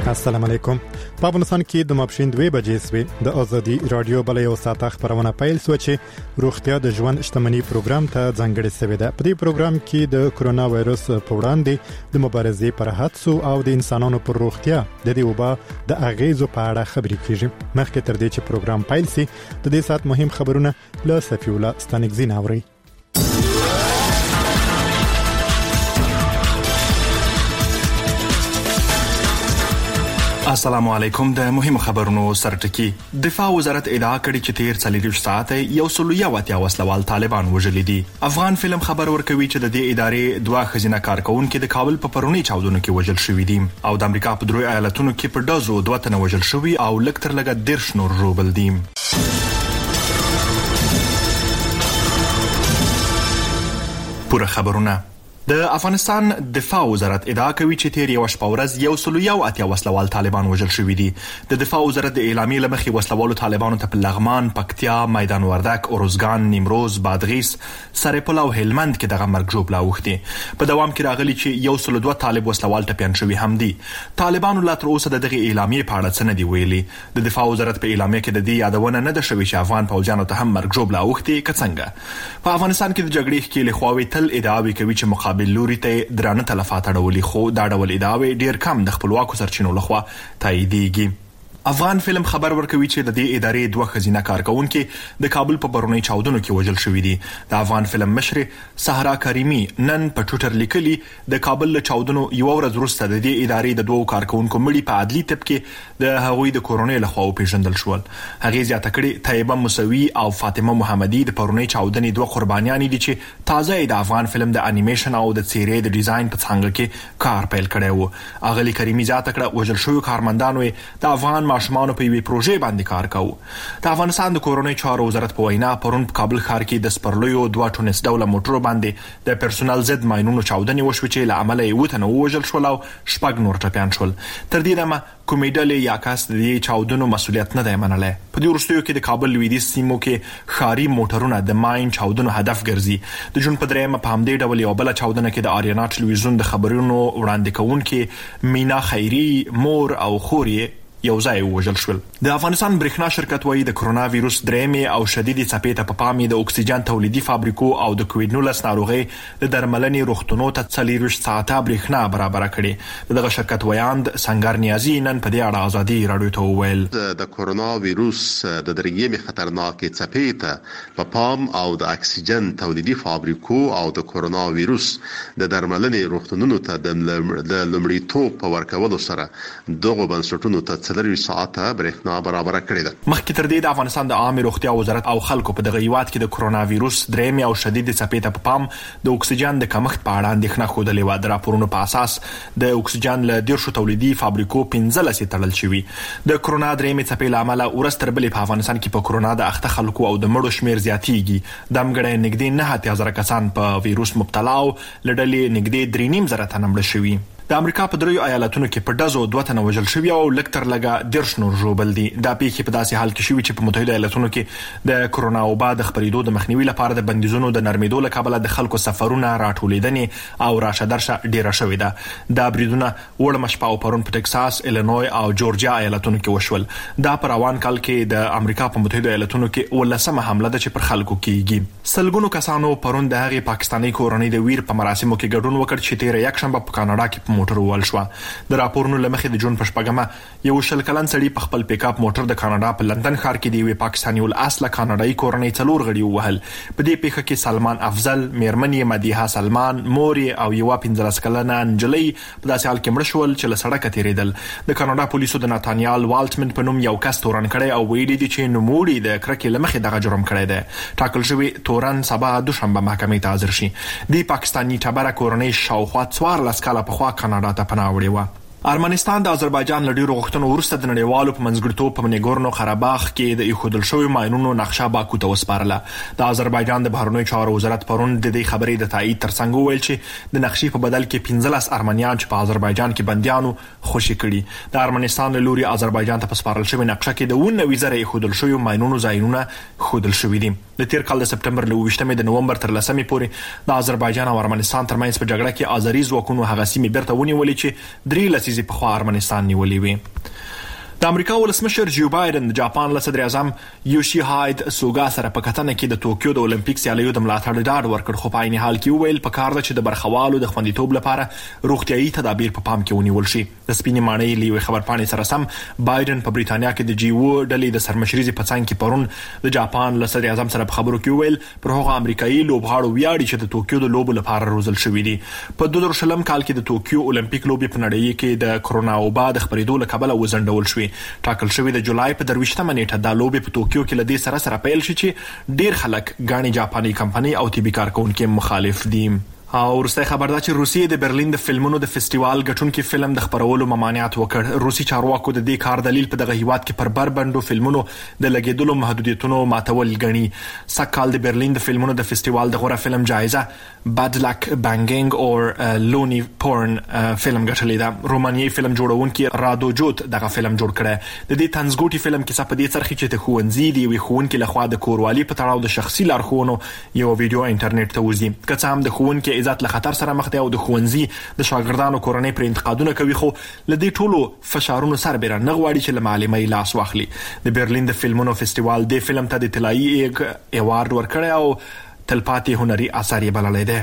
السلام علیکم. په افغانستان کې د ماپښین 2 بجې سوي د ازادي رادیو بل یو ساعت خبرونه پیل سو چې روغتیا د ژوند شتمنۍ پروګرام ته ځانګړی شوی دی. په دې پروګرام کې د کرونا وایرس په وړاندې د مبارزې پر هڅو او د انسانانو پر روغتیا د دې وبا د اغیزو په اړه خبرې کیږي. مخکې تر دې چې پروګرام پیل شي د دې ساعت مهم خبرونه له صفی الله ستانګزین اوري. السلام علیکم. د مهمو خبرونو سرټکی. دفاع وزارت ادعا کړې چې تیر 40 ساعت یو سلویا واتیا وسلوال طالبان وژلي دي. افغان فلم خبر ورکوي چې د دې ادارې دوه خزینه کارکونکو د کابل په پرونی چاودنو کې وژل شوي دي او د امریکا په دروي ایالتونو کې په ډزو دوه تنه وژل شوي او لکتر لګا 10 نور روبل دي. پوره خبرونه. د افغانستان دفاع وزارت ادعا کوي چې تیر یو شپه ورځ یو سلویا اتیا وسلوال طالبان وژل شوي دي. د دفاع وزارت د اعلامیې لمخې وسلوالو طالبانو ته په لغمان، پکتیا، میدان وردک، اروزګان، نیمروز، بادغیس، سرپل او هلمند کې دغه مرګ جوړه اوختي. په دوام کې راغلي چې یو سل دوه طالب وسلوال ټپيان شوي هم دي. طالبانو لا تر اوسه دغه اعلامیې په اړه څه نه دی ویلي. د دفاع وزارت په اعلامیې کې د دې یادونه نه ده شوې چې افغان پوځیانو ته هم مرګ جوړه اوختي. کڅنګه په افغانستان کې د جګړې کې لخواوي تل ادعاوي کوي چې مقابل لوري ته درانه تلفات اړولي، خو دا ډول ادعاوې ډیر کم د خپلواکو سرچینو لخوا تاییدېږي. افغان فلم خبر ورکوي چې د دې ادارې دوه خزینه کارکونکو د کابل په برونی چاودنو کې وژل شوي دي. د افغان فلم مشر صحرا کریمی نن په ټوټر لیکلي د کابل له چاودنو یو ورځ وروسته د دې ادارې د دوه کارکونکو مړي په عدلي طب کې د هغوی د کورونې لخوا پیژندل شول. هغه زیاته کړي طیبه موسوي او فاطمه محمدي د برونی چاودنې دوه قربانیان دي چې تازه د افغان فلم د انیمیشن او د څیرې د ډیزاین په څنګه کې کار پیل کړی وو. اغلی کریمی زیاته کړه وژل شوی کارمندانو د افغان ماشومانو په یوې پروژې باندې کار کاوه. د افغانستان د کورونی چارو وزارت په وینا پرون په کابل ښار کې د سپرلیو دوه ټونس ډوله موټرو باندې د پرسونل ضد ماینونو چاودنې وشوه چې له امله یې وته نو وژل شول او شپږ نور ټپيان شول. تر دې دمه کومې ډلې یا کس د دې چاودنو مسؤلیت نه دی منلی. په دې وروستیو کې د کابل لویدیځ سیمو کې ښاري موټرونه د ماین چاودنو هدف ګرځي. د جون په 3 په همدې ډول یو بل چاودنه کې د آریانا ټلویزیون د خبرونو وړاندې کوونکې مینا خیری مور او خوري یو ځای وژل شول. د افغانستان برېښنا شرکت وايي د کرونا وایروس درېمې او شدیدې څپې ته په پامي د اکسیجن تولیدي فابریکو او د کووډ 19 ناروغي د درملنې روغتونو ته 40 ساعته برېښنا برابر کړي. دغه شرکت ویاند سنگر نیازي نن په دې اړه ازادي رادیو ته وویل د کرونا وایروس د درېمې خطرناکې څپې ته په پام او د اکسیجن تولیدي فابریکو او د کرونا وایروس د درملنې روغتونونو ته د لومړیتوب په ورکولو سره دغه بنسټونو ته 40 ساعته برېښنا برابر کړې ده. مخکې تر دې د افغانستان د عامه روغتیا وزارت او خلکو په دغه هیواد کې د کرونا وایروس درېمې او شدید څپې ته په پام د اکسیجن د کمښت په اړه اندېښنه ښودلې وه. د راپورونو په اساس د اکسیجن له 10 تولیدي فابریکو 15 تړل شوي. د کرونا درېمې څپې له امله ورځ تر بلې په افغانستان کې په کرونا د اخته خلکو او د مړو شمیر زیاتېږي. دمګړی نږدې 9,000 کسان په وایروس مبتلا او لړلې نږدې 3,500 تنه مړه شوي. د امریکا په دریو ایالتونو کې په ډزو دوه تنه وژل شوي او لکتر لګا 10 نور ژوبل دي. دا پیښې په داسې حال کې شوي چې په متحده ایالتونو کې د کرونا وبا د خپرېدو د مخنیوي لپاره د بندیزونو د نرمېدو له کبله د خلکو سفرونه راټولېدنې او راشه درشه ډیره شوې ده. دا بریدونه وړمه شپه او پرون په ټکساس، ایلینوی او جورجیا ایالتونو کې وشول. دا په روان کال کې د امریکا په متحده ایالتونو کې ولسمه حمله ده چې پر خلکو کېږي. سلګونو کسانو پرون د هغې پاکستاني کورنۍ د ویر په مراسمو کې ګډون وکړ چې تیر یکشنبه په کاناډا کې موټر وول شو. د راپورونو لمخې د جون په شپږمه یو شل کلن سړي په خپل پیک اپ موټر د کاناډا په لندن ښار کې دی پاکستاني ول اصله کاناډایي کورنۍ 4 غړي ووهل. په دې پیښه کې سلمان افضل، میرمنې مدیحه سلمان، مور او یو 15 کلنه نجلۍ په داسې حال کې مړ شول چې له سړکه تیریدل. د کاناډا پولیسو د ناتانیال والټمن په نوم یو کس تورن کړی او ویلي دي چې نوموړي د کرکې لمخې دغه جرم کړی دی. ټاکل شوی تورن سبا دوشنبه محکمې ته حاضر شي. د پاکستاني ټبره کورنۍ شاوخوا 14 کاله پخوا کاناډا ته پناه وړې وه. ارمنستان د آذربایجان له ډیرو غوښتنو وروسته د نړیوالو په منځګړیتوب په نګورنو قرهباغ کې د ایښودل شویو ماینونو نقشه باکو ته وسپارله. د آذربایجان د بهرنیو چارو وزارت پرون د دې خبرې د تایید ترڅنګ وویل چې د نقشې په بدل کې 15 ارمنیان چې په آذربایجان کې بنديانو خوشي کړي. د ارمنستان له لوري آذربایجان ته په سپارل شوی نقشه کې د 19 ایښودل شویو ماینونو ځایونه ښودل شوي دي. د تیر کال د سپټمبر له 28 د نومبر تر 10 پورې د آذربایجان او ارمنستان ترمنځ په جګړه کې آذری ځواکونو هغه سیمې بیرته ونیولې چې 3 لسیزې پخوا ارمنستان نیولې وي. د امریکا ولسمشر جو بایدن د جاپان له صدر اعظم یوشیهاید سوګا سره په کتنه کې د توکیو د اولمپیک سیالیو د ملاتړ ډاډ ورکړ، خو په عین حال کې وویل پکار ده چې د برخوالو د خوندیتوب لپاره روغتیايي تدابیر په پام کې ونیول شي. د سپینې ماڼۍ له یوې خبرپاڼې سره سم بایدن په بریتانیا کې د جیو ډلې د سرمشري په څنګ کې پرون د جاپان له صدر اعظم سره په خبرو کې وویل پر هغه امریکایي لوبغاړو ویاړي چې د توکیو د لوبو لپاره روزل شوي دي. په 2020 کال کې د توکیو اولمپیک لوبې په نړۍ کې د کرونا وبا د خپرېدو له کبله وځنډول شوې. ټاکل شوی د جولای په 23مه نیټه د لوبې په توکیو کې لدې سره پیل شي چې ډیر خلک غاڼي جاپاني کمپنی او طبي کارکونکو مخالف دي. او ورسته خبر ده چې روسیې د برلین د فلمونو د فستیوال ګټونکو فلم د خبرولو ممانعت وکړ. روسي چارواکو د دې کار دلیل په دغه هیواد کې پر بربندو فلمونو د لګیدلو محدودیتونو ماتول غني. سکهال د برلین د فلمونو د فستیوال د غوره فلم جایزه باد لک بانګینګ او لونی پورن فلم ګټلې ده. رومانیایی فلم جوړونکي رادو جوت دغه فلم جوړ کړی. د دې تنزګوټي فلم کې څه په دې څرخي چې ته خوونځي دی وي خوونکي لخوا د کوروالي په تړاو د شخصي لارښوونو یو ویډیو انټرنیټ ته وځي. که څه هم د خوونکي عزت له خطر سره مخ دی او د خوونځي د شاګردانو کورنۍ پر انتقادونه کوي، خو لدې ټولو فشارونو سربېره نه غواړي چې له معلمۍ لاس واخلي. د برلین د فلمونو فستیوال د فلم ته د طلایي ایوارډ ورکړی او تلپاتې هنري اثر یې بللی دی.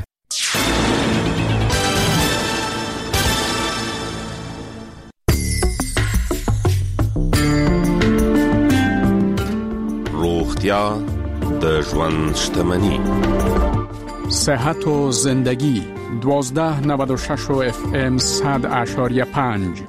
روغتیا د ژوند شتمنی. صحت و زندگی 1296 FM 100.5.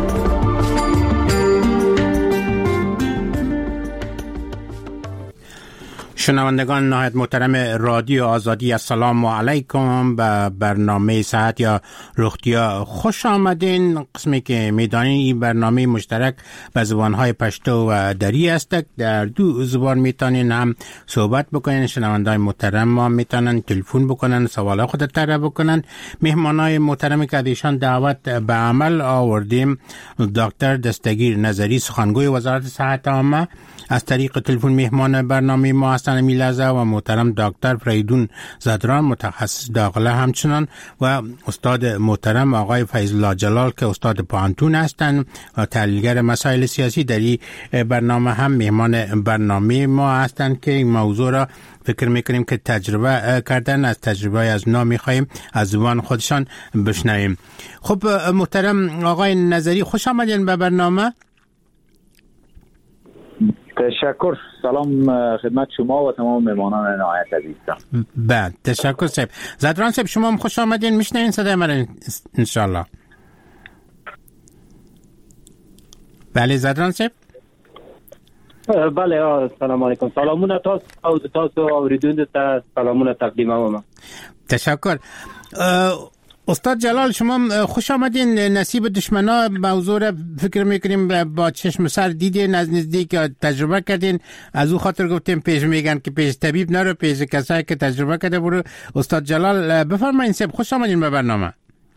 شنوندگان نهایت محترم رادیو آزادی، السلام علیکم. به برنامه صحت یا روغتیا خوش آمدین. قسمی که میدانید این برنامه مشترک به زبانهای پشتو و دری است. در دو زبان میتونین هم صحبت بکنین. شنوندگان محترم ما میتونن تلفن بکنن، سوال خود طرح بکنن. مهمانای محترمی که ایشان دعوت به عمل آوردیم دکتر دستگیر نظری، سخنگوی وزارت صحت عامه، از طریق تلفن مهمان برنامه ما هستند. میلازه و محترم دکتر فریدون زدران متخصص داخله، همچنان و استاد محترم آقای فیض الله جلال که استاد پانتون هستند و تحلیلگر مسائل سیاسی. در این برنامه هم مهمان برنامه ما هستند که این موضوع را فکر میکنیم که تجربه کردن، از تجربه از نا میخواهیم از زبان خودشان بشنویم. خب محترم آقای نظری، خوش آمدین به برنامه. تشکر. سلام خدمت شما و تمام مهمانان نهایت عزیزم. بعد تشکر صاحب. زدران صاحب شما هم خوش آمدین. میشنوین صدای من انشالله؟ بله زدران صاحب. بله سلام علیکم. سلامونه تاسو اوریدونکو ته سلامونه تقدیموم. تشکر. استاد جلال شما خوش آمدین. نصیب دشمنا موضوع را فکر میکنیم با چشم سر دیدین، از نزدیک تجربه کردین. از او خاطر گفتیم پیش میگن که پیش طبیب نرو، پیش کسایی که تجربه کرده برو. استاد جلال بفرمایید. سب خوش آمدین به برنامه.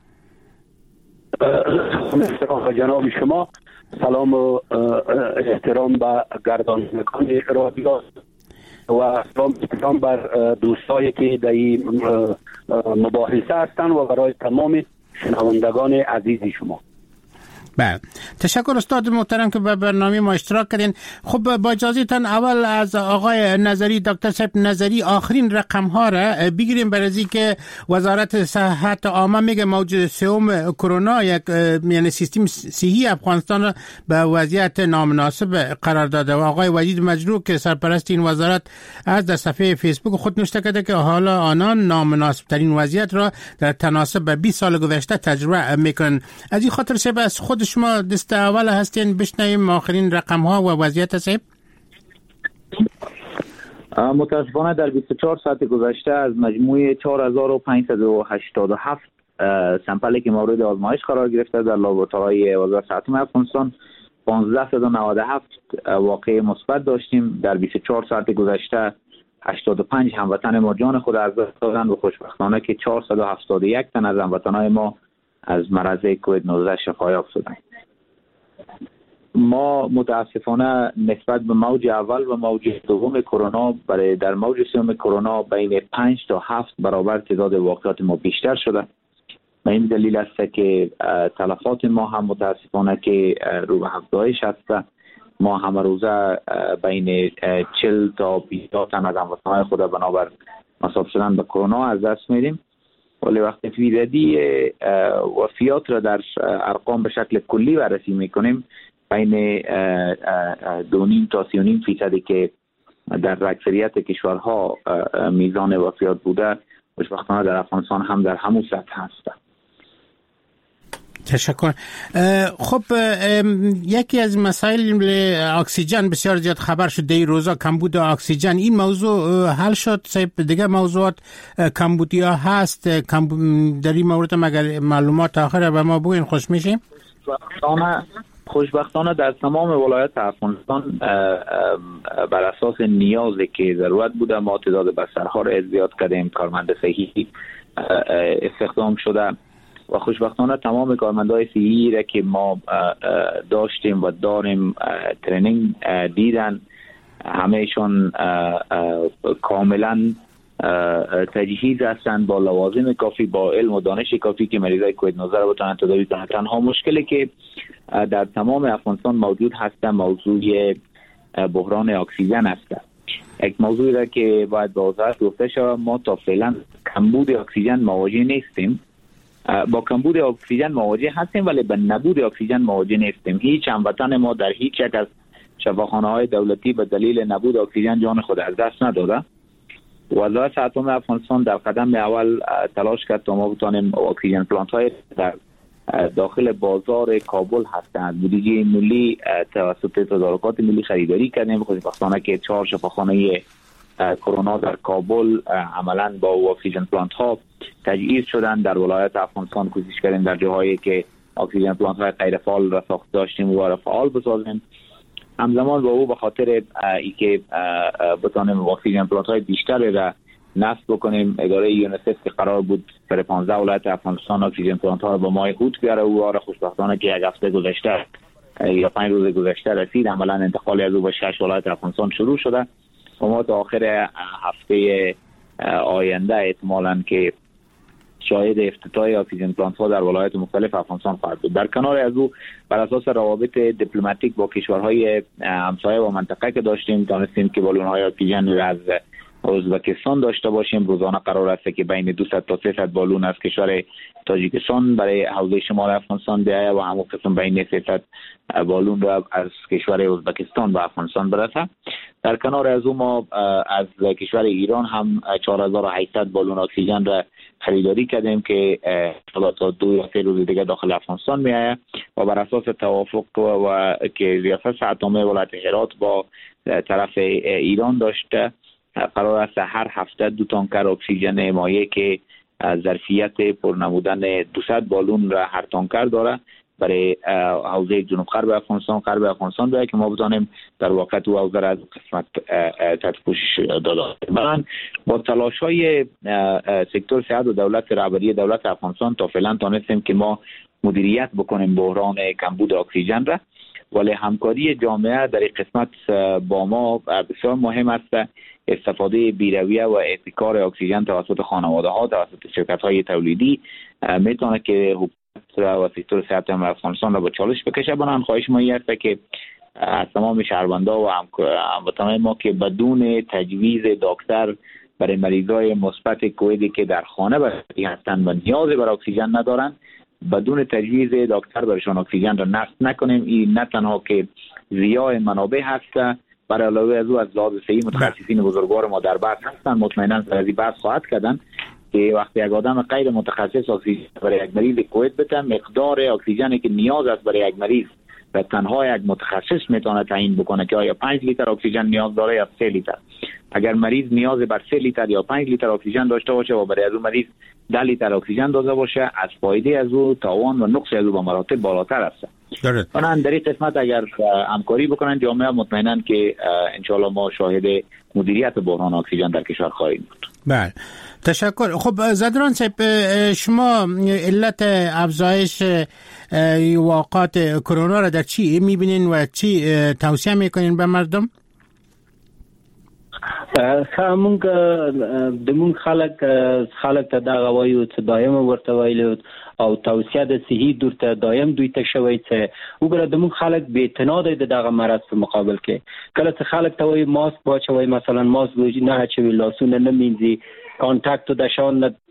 جناب شما سلام و احترام به گردانندگان رادیو و سلام بر دوستایی که در این مباحثه هستند و برای تمام شنوندگان عزیز شما. بله تشکر استاد محترم که به برنامه ما اشتراک کردین. خب با اجازهتان اول از آقای نظری، دکتر صاحب نظری، آخرین رقم ها را بگیریم برای که وزارت صحت عامه میگه موج سوم کرونا یعنی سیستم صحی افغانستان را به وضعیت نامناسب قرار داده و آقای وحید مجروح که سرپرست این وزارت از در صفحه فیسبوک خود نوشته کرده که حالا آنان نامناسب ترین وضعیت را در تناسب به 20 سال گذشته تجربه میکنن. از این خاطر صاحب از خود شما دست اول هستین بشنویم آخرین رقم ها و وضعیت صاحب. متاسفانه در 24 ساعت گذشته از مجموع 4587 سمپلی که مورد آزمایش قرار گرفته در لابراتوارهای وزارت صحت افغانستان 1597 واقعه مثبت داشتیم. در 24 ساعت گذشته 85 هموطن ما جان خود از دست دادند و خوشبختانه که 471 تن از هموطنان ما از مرض کووید 19 شفایاب شدند. ما متاسفانه نسبت به موج اول و موج دوم کرونا برای در موج سوم کرونا بین 5 تا 7 برابر تعداد واقعات ما بیشتر شده. به این دلیل است که تلفات ما هم متاسفانه که رو به افزایش است. ما همه روزه بین 40 تا 20 تن از هموطنان خود بنابر مصاب شدن به کرونا از دست میدیم. ولی وقتی فیزدی وفیات را در ارقام به شکل کلی بررسی میکنیم، بین 2.5 تا 3.5% که در اکثریت کشورها میزان وفیات بوده، خوشبختانه در افغانستان هم در همون سطح هست. تشکر. خب یکی از مسائل اکسیژن بسیار زیاد خبر شد این روزا، کمبود اکسیژن. این موضوع حل شد؟ دیگه موضوعات کمبودی ها هست در این مورد؟ مگر معلومات آخر به ما بگوین خوش میشیم. خوشبختانه در تمام ولایات افغانستان بر اساس نیازی که ضرورت بوده ما تعداد بسترها را زیاد کردیم، کارمند صحی استخدام شده و خوشبختانه تمام کارمندای صحی را که ما داشتیم و داریم ترینینگ دیدن، همهشون کاملا تجهیز هستند با لوازم کافی، با علم و دانش کافی که مریضای کووید 19 را بتوانند تداوی کنند. تنها مشکلی که در تمام افغانستان موجود هست موضوع بحران اکسیژن است. یک موضوعی را که باید به وضاحت گفته شود، ما تا فعلا کمبود اکسیژن مواجه نیستیم. با کمبود اکسیژن مواجه هستیم ولی به نبود اکسیژن مواجه نیستیم. هیچ هموطن ما در هیچ یک از شفاخانه‌های دولتی به دلیل نبود اکسیژن جان خود از دست نداده. وزارت اتم افغانستان در قدم اول تلاش کرد تا ما بتوانیم اکسیژن پلانت های در داخل بازار کابل هستند بودجه ملی توسط تدارکات ملی خریداری کردیم. خوشبختانه که 4 شفاخانه کرونا در کابل عملاً با اکسیژن پلانت ها تجهیز شدن. در ولایت افغانستان کوشش کردیم در جاهایی که اکسیژن پلانت های غیر فعال را ساخته داشتیم و فعال بسازیم. همزمان با او به خاطر اینکه بتانیم اکسیژن پلانت های بیشتر را نصب بکنیم، اداره یونیسف که قرار بود برای 15 ولایت افغانستان اکسیژن پلانت ها را به ماه هوت بیاره، او را خوشبختانه که یک هفته گذشته یا 5 روز گذشته رسید. عملا انتقال از او به 6 ولایت افغانستان شروع شده و ما تا آخر هفته آینده احتمالاً که شاهد افتتاح اکسیژن پلانت ها در ولایات مختلف افغانستان خواهد بود. در کنار از او بر اساس روابط دیپلماتیک با کشورهای همسایه و منطقه که داشتیم تونستیم که بالون های اکسیژن را از ازبکستان داشته باشیم. روزانه قرار است که بین 200 تا 300 بالون از کشور تاجیکستان برای حوزه شمال افغانستان بیاید و همون قسم بین 300 بالون را از کشور ازبکستان به افغانستان برسه. در کنار از او ما از کشور ایران هم 4800 بالون اکسیژن را خریداری کردیم که تا 2 یا 3 روز دیگه داخل افغانستان میآید و بر اساس توافق و که ریاست اتمی ولایت هرات با طرف ایران داشته، قرار است هر هفته 2 تانکر اکسیژن مایع که ظرفیت پرنمودن 200 بالون را هر تانکر داره برای حوزه جنوب غرب افغانستان بیاید که ما بتانیم در واقع تو حوزه را از قسمت تحت پوشش داده. من با تلاش های سکتور صحت و دولت رهبری دولت افغانستان تا فعلا تانستیم که ما مدیریت بکنیم بحران کمبود اکسیژن را، ولی همکاری جامعه در این قسمت با ما بسیار مهم است. استفاده بی‌رویه و احتکار اکسیژن توسط خانواده ها، توسط شرکت های تولیدی میتونه که حکومت و سکتور صحت افغانستان را به چالش بکشه. بنابراین خواهش ما است که از تمام شهروندان و هموطنان ما که بدون تجویز دکتر برای مریضای مثبت کووید که در خانه بستری هستند و نیاز بر اکسیژن ندارند، بدون تجویز دکتر برشان اکسیژن را نصب نکنیم. این نه تنها که ضیاع منابع هست، برای علاوه از او از لحاظ صحی متخصصین بزرگوار ما در بحث هستند. مطمئنا از این بحث خواهد کردن که وقتی یک آدم غیر متخصص اکسیژن برای یک مریض کووید بده، مقدار اکسیژنی که نیاز است برای یک مریض و تنها یک متخصص میتونه تعیین بکنه که آیا 5 لیتر اکسیژن نیاز داره یا 3 لیتر. اگر مریض نیاز بر 3 لیتر یا 5 لیتر اکسیژن داشته باشه و برای از اون مریض 10 لیتر اکسیژن داده باشه، از فایده از او تاوان و نقص از او به مراتب بالاتر است. بنابراین در این قسمت اگر همکاری بکنن جامعه، مطمئناً که انشالله ما شاهد مدیریت بحران اکسیژن در کشور خواهیم بود. بله، تشکر. خب زدران صاحب، شما علت افزایش واقعات کرونا را در چی میبینین و چی توصیه میکنین به مردم؟ خامونګ د مون خلک ته دا غوایو چې دایم ورته ویلو او توصیه د صحي دورته دایم دوی ته شوی چې وګوره د مون خلک به اعتناد د دغه مرض په مقابل کې کله چې خلک ته وایي ماسک واچوي مثلا ماسک نه اچوي لاسونه نه مینځي کانټاکټ د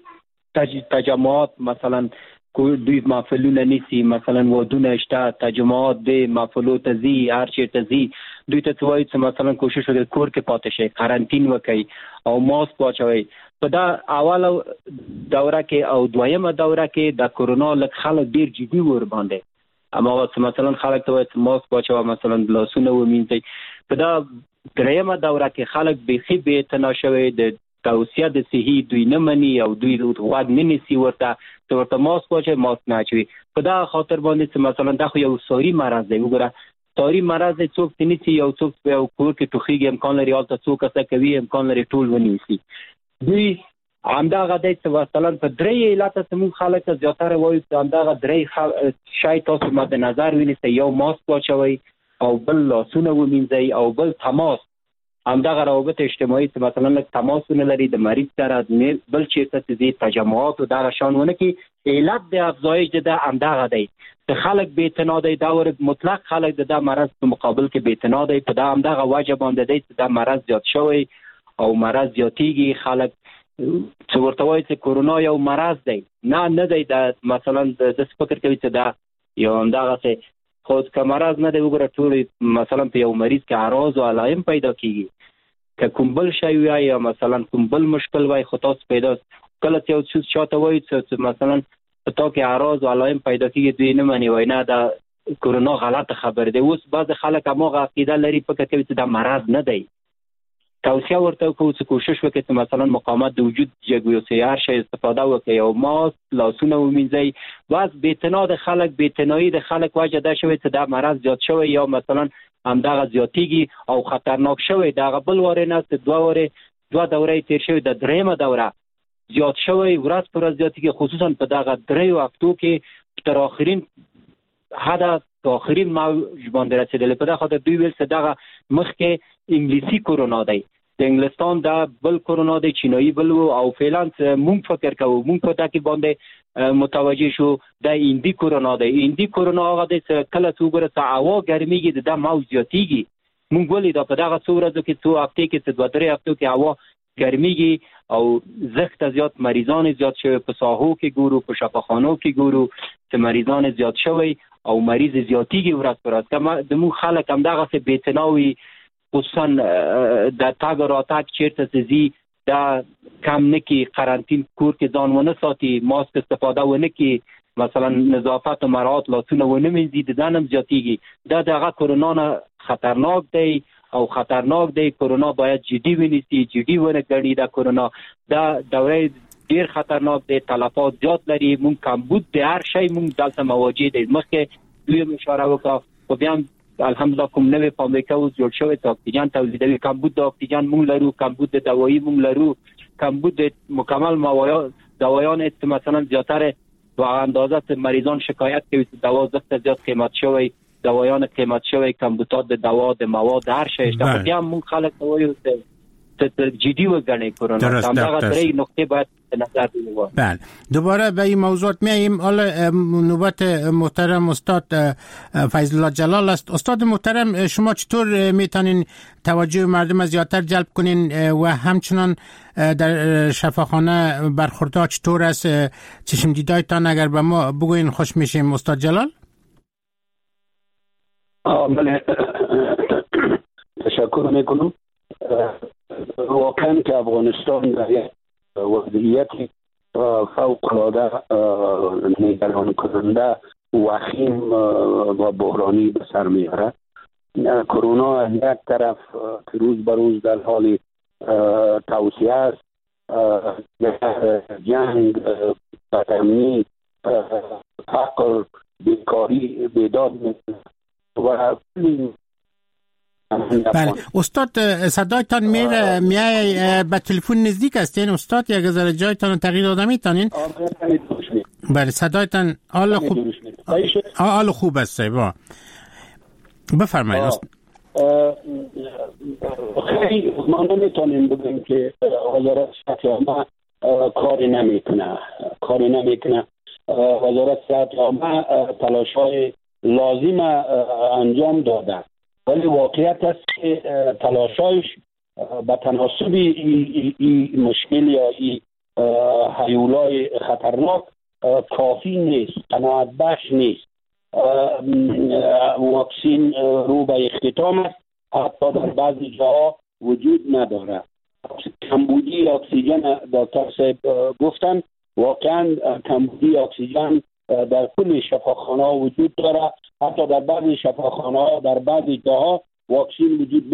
شان تجمعات مثلا دوی محفلونه نیسی مثلا ودونه شته تجمعات د محفلو ته زی هر چیرته ته زی دوی ته وایي چې مثلا کوشش وکړي کور کې پاتې شي قرنطین وکړي او ماسک واچوي په دا اوله دوره کې او دویمه دوره کې د کورونا لک خلک ډیر جدي ور باندې اما مثلا خلک ته وایي چې ماسک واچوي مثلا لاسونه ومینځي په دا دریمه دوره کې خلک بيخي به اعتنا شوي د توصیه د صحي دوی نه مني او دوی غوږ نه نیسي ورته ماسک واچوي ماسک نه اچوي په دا خاطر باندې چې مثلا دا خو یو ساري مرض دی وګوره ساري مرض دی څوک تنيسي یو څوک په کور کې ټوخیږي امکان لري حالت څوک څه کوي امکان لري ټول ونیسي دوی همدغه د مثلا په درې علت سمون خلک زیاتره وایي چې همدغه درې شای تاسو مد نظر ونیسي یو ماسک واچوي او بل لاسونه ومینځي او بل تماس همدغه روابط اجتماعي چې مثلا تماسونه لري د مریض سره بل چیرته چې تجمعات او دغه شانونه کې علت د افزایش د همدغه دی د خلک به اعتنا دی دا ور مطلق خلک د مرض په مقابل کې به اعتنا دی په همدغه وجه باندې دی چې د مرض زیات شوی او مرض زیاتیږي خلک چې ورته وایي چې کورونا یو مرض دی نه دی د مثلا د فکر کوي چې دا یو همدغه څه خود که مرض نه دی وګوره ټول مثلا په یو مریض کې اعراض او علائم پیدا کیږي که کوم بل شی یا مثلا کوم بل مشکل وای خو تاسو پیدا کله یو څه چاته وای چې مثلا تا کې اعراض او علائم پیدا کیږي دوی نه مانی وای نه دا کورونا غلطه خبر دی اوس بعض خلک هغه عقیده لري فکر کوي چې دا مرض نه دی توصیه ورته کوو چې کوشش وکړي چې مثلا مقاومت د وجود جګوي او هر شی استفاده وکړي او ماسک لاسونه ومینځي بعض بی‌تنا د خلک بی‌تنايي د خلک وجه دا شوی چې دا مرض زیات شوی یا مثلا همدغه زیاتیږي او خطرناک شوی دا بل واره نه چې دوه دوره تیر شوی د دریمه دوره زیات شوی ورځ پر ورځ زیاتیږي خصوصا په دغه درې هفتو کې تر اخرین حدا اخرین موج باندې رسیدل په دغه خاطر دوی ویل چې دغه مخکې انګلیسي کورونا دی د انګلستان دا بل کورونا دی چینایي بل او فعلا مونږ فکر کوو مونږ په دغه باندې متوجه شو د هندي کورونا دی هندي کورونا هغه د کله څوګره ته هوا ګرميږي د موج زیاتیږي مونږ ولې دا په دغه څورځو کې څو هفته کې څو درې هفتو کې هوا ګرميږي او زخت زیات مریضان زیات شوی په ساحو کې ګورو په شفاخانو کې ګورو چې مریضان زیات شوی او مریض زیاتیږي ورځ پر ورځ کما د مون خلک هم دغه څه بی‌تناوي خصوصا د تاګ راتګ چیرته زی دا کم نکی قرنطین کور کې ځان ونه ساتي ماسک استفاده ونه کی مثلا نظافت او مراعات لاسونه ونه مینځي د دانم زیاتیږي دا دغه کورونا نه خطرناک دی او خطرناک دی کورونا باید جدي ونیسي جدي ونه ګڼي دا کورونا دا دوره ډیر خطرناک دی تلفات زیات لري مون کمبود د هر شی مون دلته مواجه دي مخکې دوی مشوره وکړه خو بیا الحمدلله کوم نوې فابریکه اوس جوړ شوې ته اکسیجن تولیدوي کمبود د اکسیجن مون لرو کمبود د دوايي مون لرو کمبود د مکمل دوايان مثلا زیاتره و اندازه مریضان شکایت کوي چې دوا زخت زیات قیمت شوی دوايان قیمت شوی کمبودات د دوا د مواد هر شی شته بیا مون خلک وایو ته جدی وګڼي کورونا همدغه درې نقطې باید نظر بگیریم. بله دوباره به این موضوعات میاییم. حالا نوبت محترم استاد فیض الله جلال است. استاد محترم شما چطور میتونین توجه مردم زیادتر جلب کنین و همچنان در شفاخانه برخوردها چطور است؟ چشم دیدایتان اگر به ما بگوین خوش میشیم استاد جلال. بله تشکر میکنم. واقعا که افغانستان در یک وضعیت فوق العاده نگران کننده وخیم و بحرانی به سر میبرد. کرونا از یک طرف روز به روز در حال توسعه است، جنگ، بدامنی، فقر، بیکاری، بیداد و بله استاد صدایتان میای به تلفن نزدیک هستین استاد؟ یک ذره جایتان تغییر داده میتونین؟ بله صدایتان حال خوب است با بفرمایید. خیلی ما نمیتونیم بگیم که وزارت صحت عامه کاری نمیکنه. وزارت صحت عامه تلاش‌های لازم انجام داده، ولی واقعیت است که تلاش‌هایش به تناسب این مشکل یا این هیولای خطرناک کافی نیست، قناعت بخش نیست. واکسین رو به اختتام است، حتی در بعضی جاها وجود نداره. کمبودی اکسیژن دکتر صاحب گفتن، واقعا کمبودی اکسیژن در کل شفاخانه ها وجود داره. حتی در بعضی شفاخانه ها در بعضی جاها واکسین وجود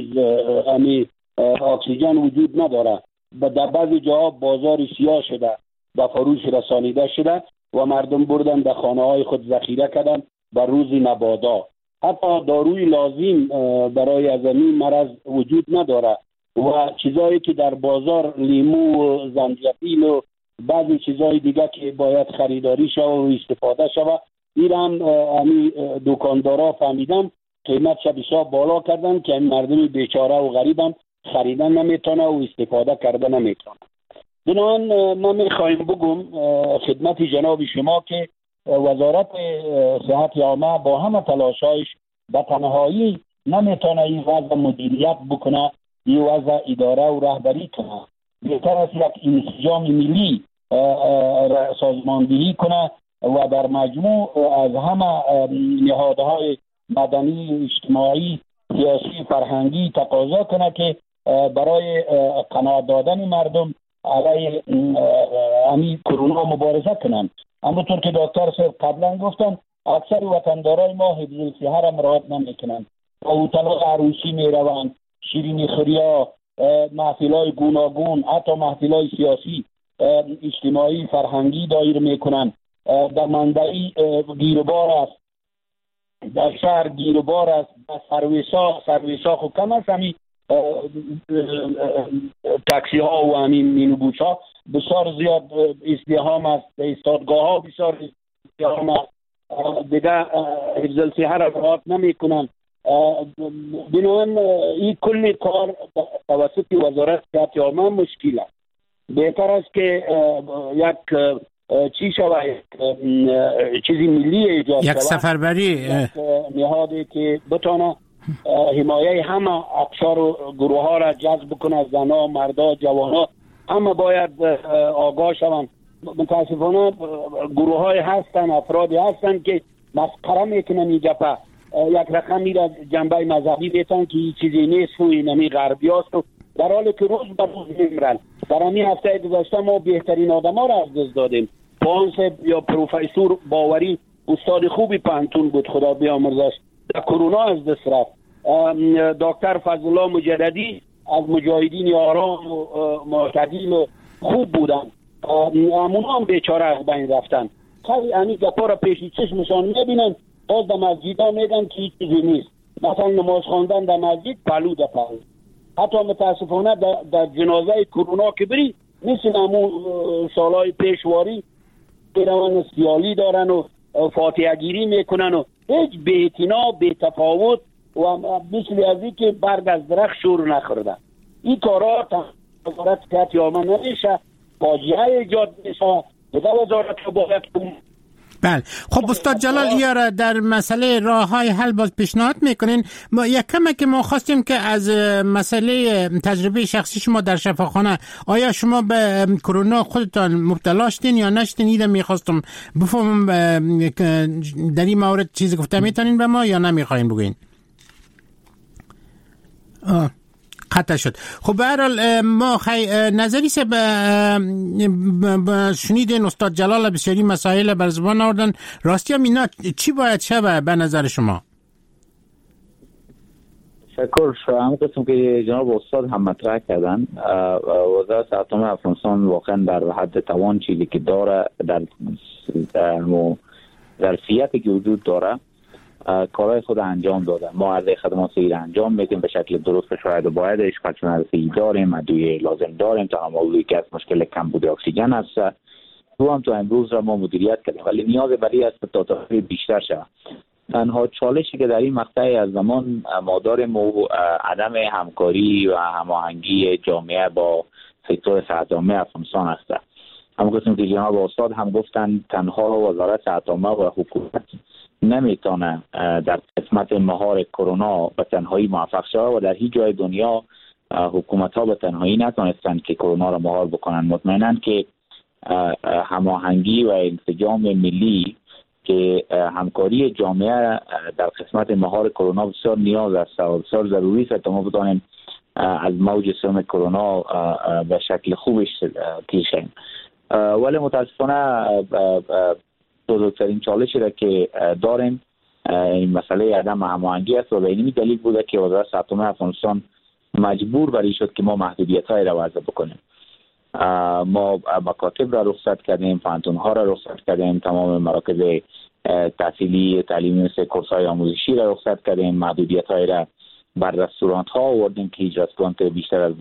اکسیژن وجود نداره. در بعضی جاها بازار سیاه شده، به فروش رسانیده شده و مردم بردن در خانه های خود ذخیره کردن بر روز مبادا. حتی داروی لازم برای از این مرض وجود نداره و چیزایی که در بازار لیمو و زنجبیل و بعضی چیزای دیگه که باید خریداری شود و استفاده شود، این هم دکاندارا فهمیدن قیمت بسیار بالا کردن که مردم بیچاره و غریب هم خریدن نمیتونه و استفاده کردن نمیتونه. بنابراین ما میخوایم بگم خدمت جناب شما که وزارت صحت عامه با همه تلاشایش به تنهایی نمیتونه این وضع مدیریت بکنه، این وضع اداره و رهبری کنه. بهتر است یک انسجام ملی سازماندهی کنه و در مجموع از همه نهادهای مدنی، اجتماعی، سیاسی، فرهنگی تقاضا کنه که برای قناعت دادن مردم علیه همین کرونا مبارزه کنن. همونطور که دکتر صاحب قبلا گفتن، اکثر وطندارای ما حفظ الصحه را رعایت نمیکنن. با هتل‌های عروسی میروند، شیرینی خوریا، محفل‌های گوناگون، حتی محفل‌های سیاسی، اجتماعی، فرهنگی دایر میکنن. در منبعی گیربار است، در شهر گیربار است، در سرویسا خود کم است. همین تاکسی ها و همین مینیبوس ها بسیار زیاد ازدحام است، ایستادگاه ها بسیار ازدحام است، دیگه حفظ الصحه را رعایت نمیکنن. بنابراین این کل کار توسط وزارت صحت عامه مشکل است. بهتر است که یک چی شود، چیزی ملی ایجاد شود، یک سفربری، نهادی که بتونه حمایه همه اقشار و گروه ها را جذب کنه، زنها، مردا، جوانا، همه باید آگاه شوند. متاسفانه گروه های هستن، افرادی هستن که مسخره میکنن این گپه، یک رقمی را جنبه مذهبی بیتن که این چیزی نیست و اینمی غربی هست، و در حالی که روز بر روز میمرن. در همین هفته گذشته ما بهترین آدم ها را از دست دادیم. پانس یا پروفسور باوری، استاد خوبی پانتون بود، خدا بیامرزش، در کرونا از دست رفت. دکتر فضل الله مجددی از مجاهدین آرام و معتدل و خوب بودن، امونا هم بیچاره از بین رفتن. خیلی همین گپا را پیشی چشمشان میبینن، باز در مسجد ها میگن که هیچ چیزی نیست. مثلا نماز خواندن در مسجد پلو در پلو. حتی متاسفانه در جنازه کرونا که بری مثل همون سالهای پیشواری پیروان سیالی دارن و فاتحه گیری میکنن و هیچ بی‌اعتنا، بی‌تفاوت و مثل از این که برگ از درخت شور نخورده. این کارا وزارت صحت عامه نمیشه، فاجعه ایجاد میشه. دیگه وزارت باید بله. خب استاد جلال ایاره در مسئله راه های حل باز پیشنهاد میکنین. ما یک کمه که ما خواستیم که از مسئله تجربه شخصی شما در شفاخانه، آیا شما به کرونا خودتان مبتلا شدین یا نشدین؟ ایده میخواستم بفهمم در این مورد چیزی گفته میتونین به ما یا نمیخواین بگوین؟ قطع شد. خب به هر حال ما نظری سه شنیدین استاد جلال بسیاری مسائل بر زبان آوردن. راستی هم اینا چی باید شود به نظر شما؟ شکر. همون قسم که جناب استاد هم مطرح کردن، وزارت صحت عامه افغانستان واقعا در حد توان چیزی که داره، در ظرفیتی که وجود داره کارهای خود انجام دادن. ما عرضه خدمات سیر انجام میدیم به شکل درست، شاید و بایدش پرسنل سیر داریم، ادویه لازم داریم تا موضوعی که از مشکل کمبود اکسیژن است رو هم تا امروز را ما مدیریت کردیم، ولی نیاز برای است تا تاثیر بیشتر شود. تنها چالشی که در این مقطع از زمان ما داریم و عدم همکاری و هماهنگی جامعه با سکتور صحت عامه افغانستان است. همونطور که جناب استاد هم گفتن، تنها وزارت صحت عامه و حکومت نمیتونه در قسمت مهار کرونا به تنهایی موفق شود و در هیچ جای دنیا حکومت ها به تنهایی نتونستند که کرونا را مهار بکنن. مطمئناً که هماهنگی و انسجام ملی که همکاری جامعه در قسمت مهار کرونا بسیار نیاز است و بسیار ضروری است تا ما بتوانیم از موج سوم کرونا به شکل خوبش پیش بریم. ولی متاسفانه بزرگترین چالشی را که داریم این مسئله عدم هماهنگی است و به این دلیل بوده که وزارت صحت عامه افغانستان مجبور بری شد که ما محدودیت‌های را وضع بکنیم. ما مکاتب را رخصت کردیم، پانتون‌ها را رخصت کردیم، تمام مراکز تحصیلی تعلیمی مثل کورس‌های آموزشی را رخصت کردیم، محدودیت‌های را بر رستوران‌ها آوردیم که هیچ رستوران بیشتر از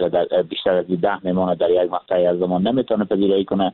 10 مهمان در یک مقطع از زمان نمیتونه پذیرایی کنه